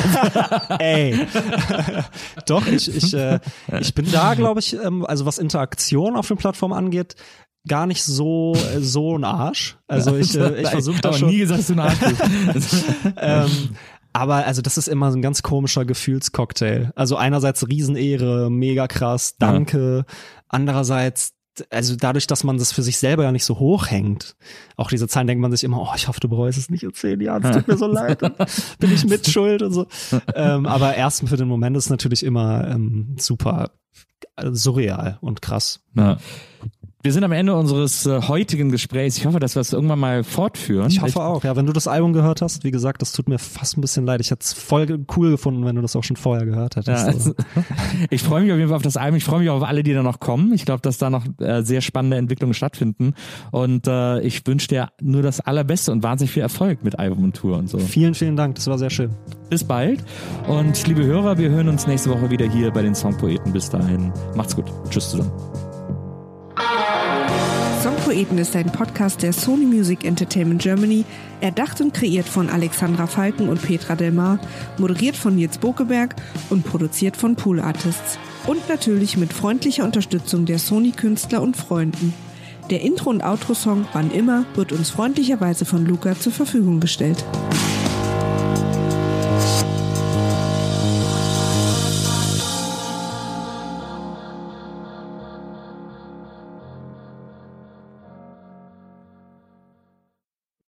Ey. Doch, ich ich äh, ich bin da, glaube ich, ähm, also was Interaktion auf den Plattformen angeht, gar nicht so so ein Arsch. Also ich äh, ich versuche da schon. Nie gesagt, dass du ein Arsch bist. ähm, aber also das ist immer so ein ganz komischer Gefühlscocktail. Also einerseits Riesenehre, mega krass, danke. Ja. Andererseits also dadurch, dass man das für sich selber ja nicht so hoch hängt, auch diese Zahlen denkt man sich immer, oh, ich hoffe, du bereust es nicht in zehn Jahren, es tut mir so leid, bin ich mit schuld und so. ähm, aber erst für den Moment ist es natürlich immer ähm, super surreal und krass. Ja. Wir sind am Ende unseres äh, heutigen Gesprächs. Ich hoffe, dass wir es irgendwann mal fortführen. Ich hoffe ich, auch, ja. Wenn du das Album gehört hast, wie gesagt, das tut mir fast ein bisschen leid. Ich hätte es voll cool gefunden, wenn du das auch schon vorher gehört hättest. Ja, also, ich freue mich auf jeden Fall auf das Album. Ich freue mich auch auf alle, die da noch kommen. Ich glaube, dass da noch äh, sehr spannende Entwicklungen stattfinden. Und äh, ich wünsche dir nur das Allerbeste und wahnsinnig viel Erfolg mit Album und Tour und so. Vielen, vielen Dank. Das war sehr schön. Bis bald. Und liebe Hörer, wir hören uns nächste Woche wieder hier bei den Songpoeten. Bis dahin. Macht's gut. Tschüss zusammen. Songpoeten Songpoeten ist ein Podcast der Sony Music Entertainment Germany, erdacht und kreiert von Alexandra Falken und Petra Delmar, moderiert von Nils Bokeberg und produziert von Pool Artists. Und natürlich mit freundlicher Unterstützung der Sony-Künstler und Freunden. Der Intro- und Outro-Song Wann immer wird uns freundlicherweise von Luca zur Verfügung gestellt.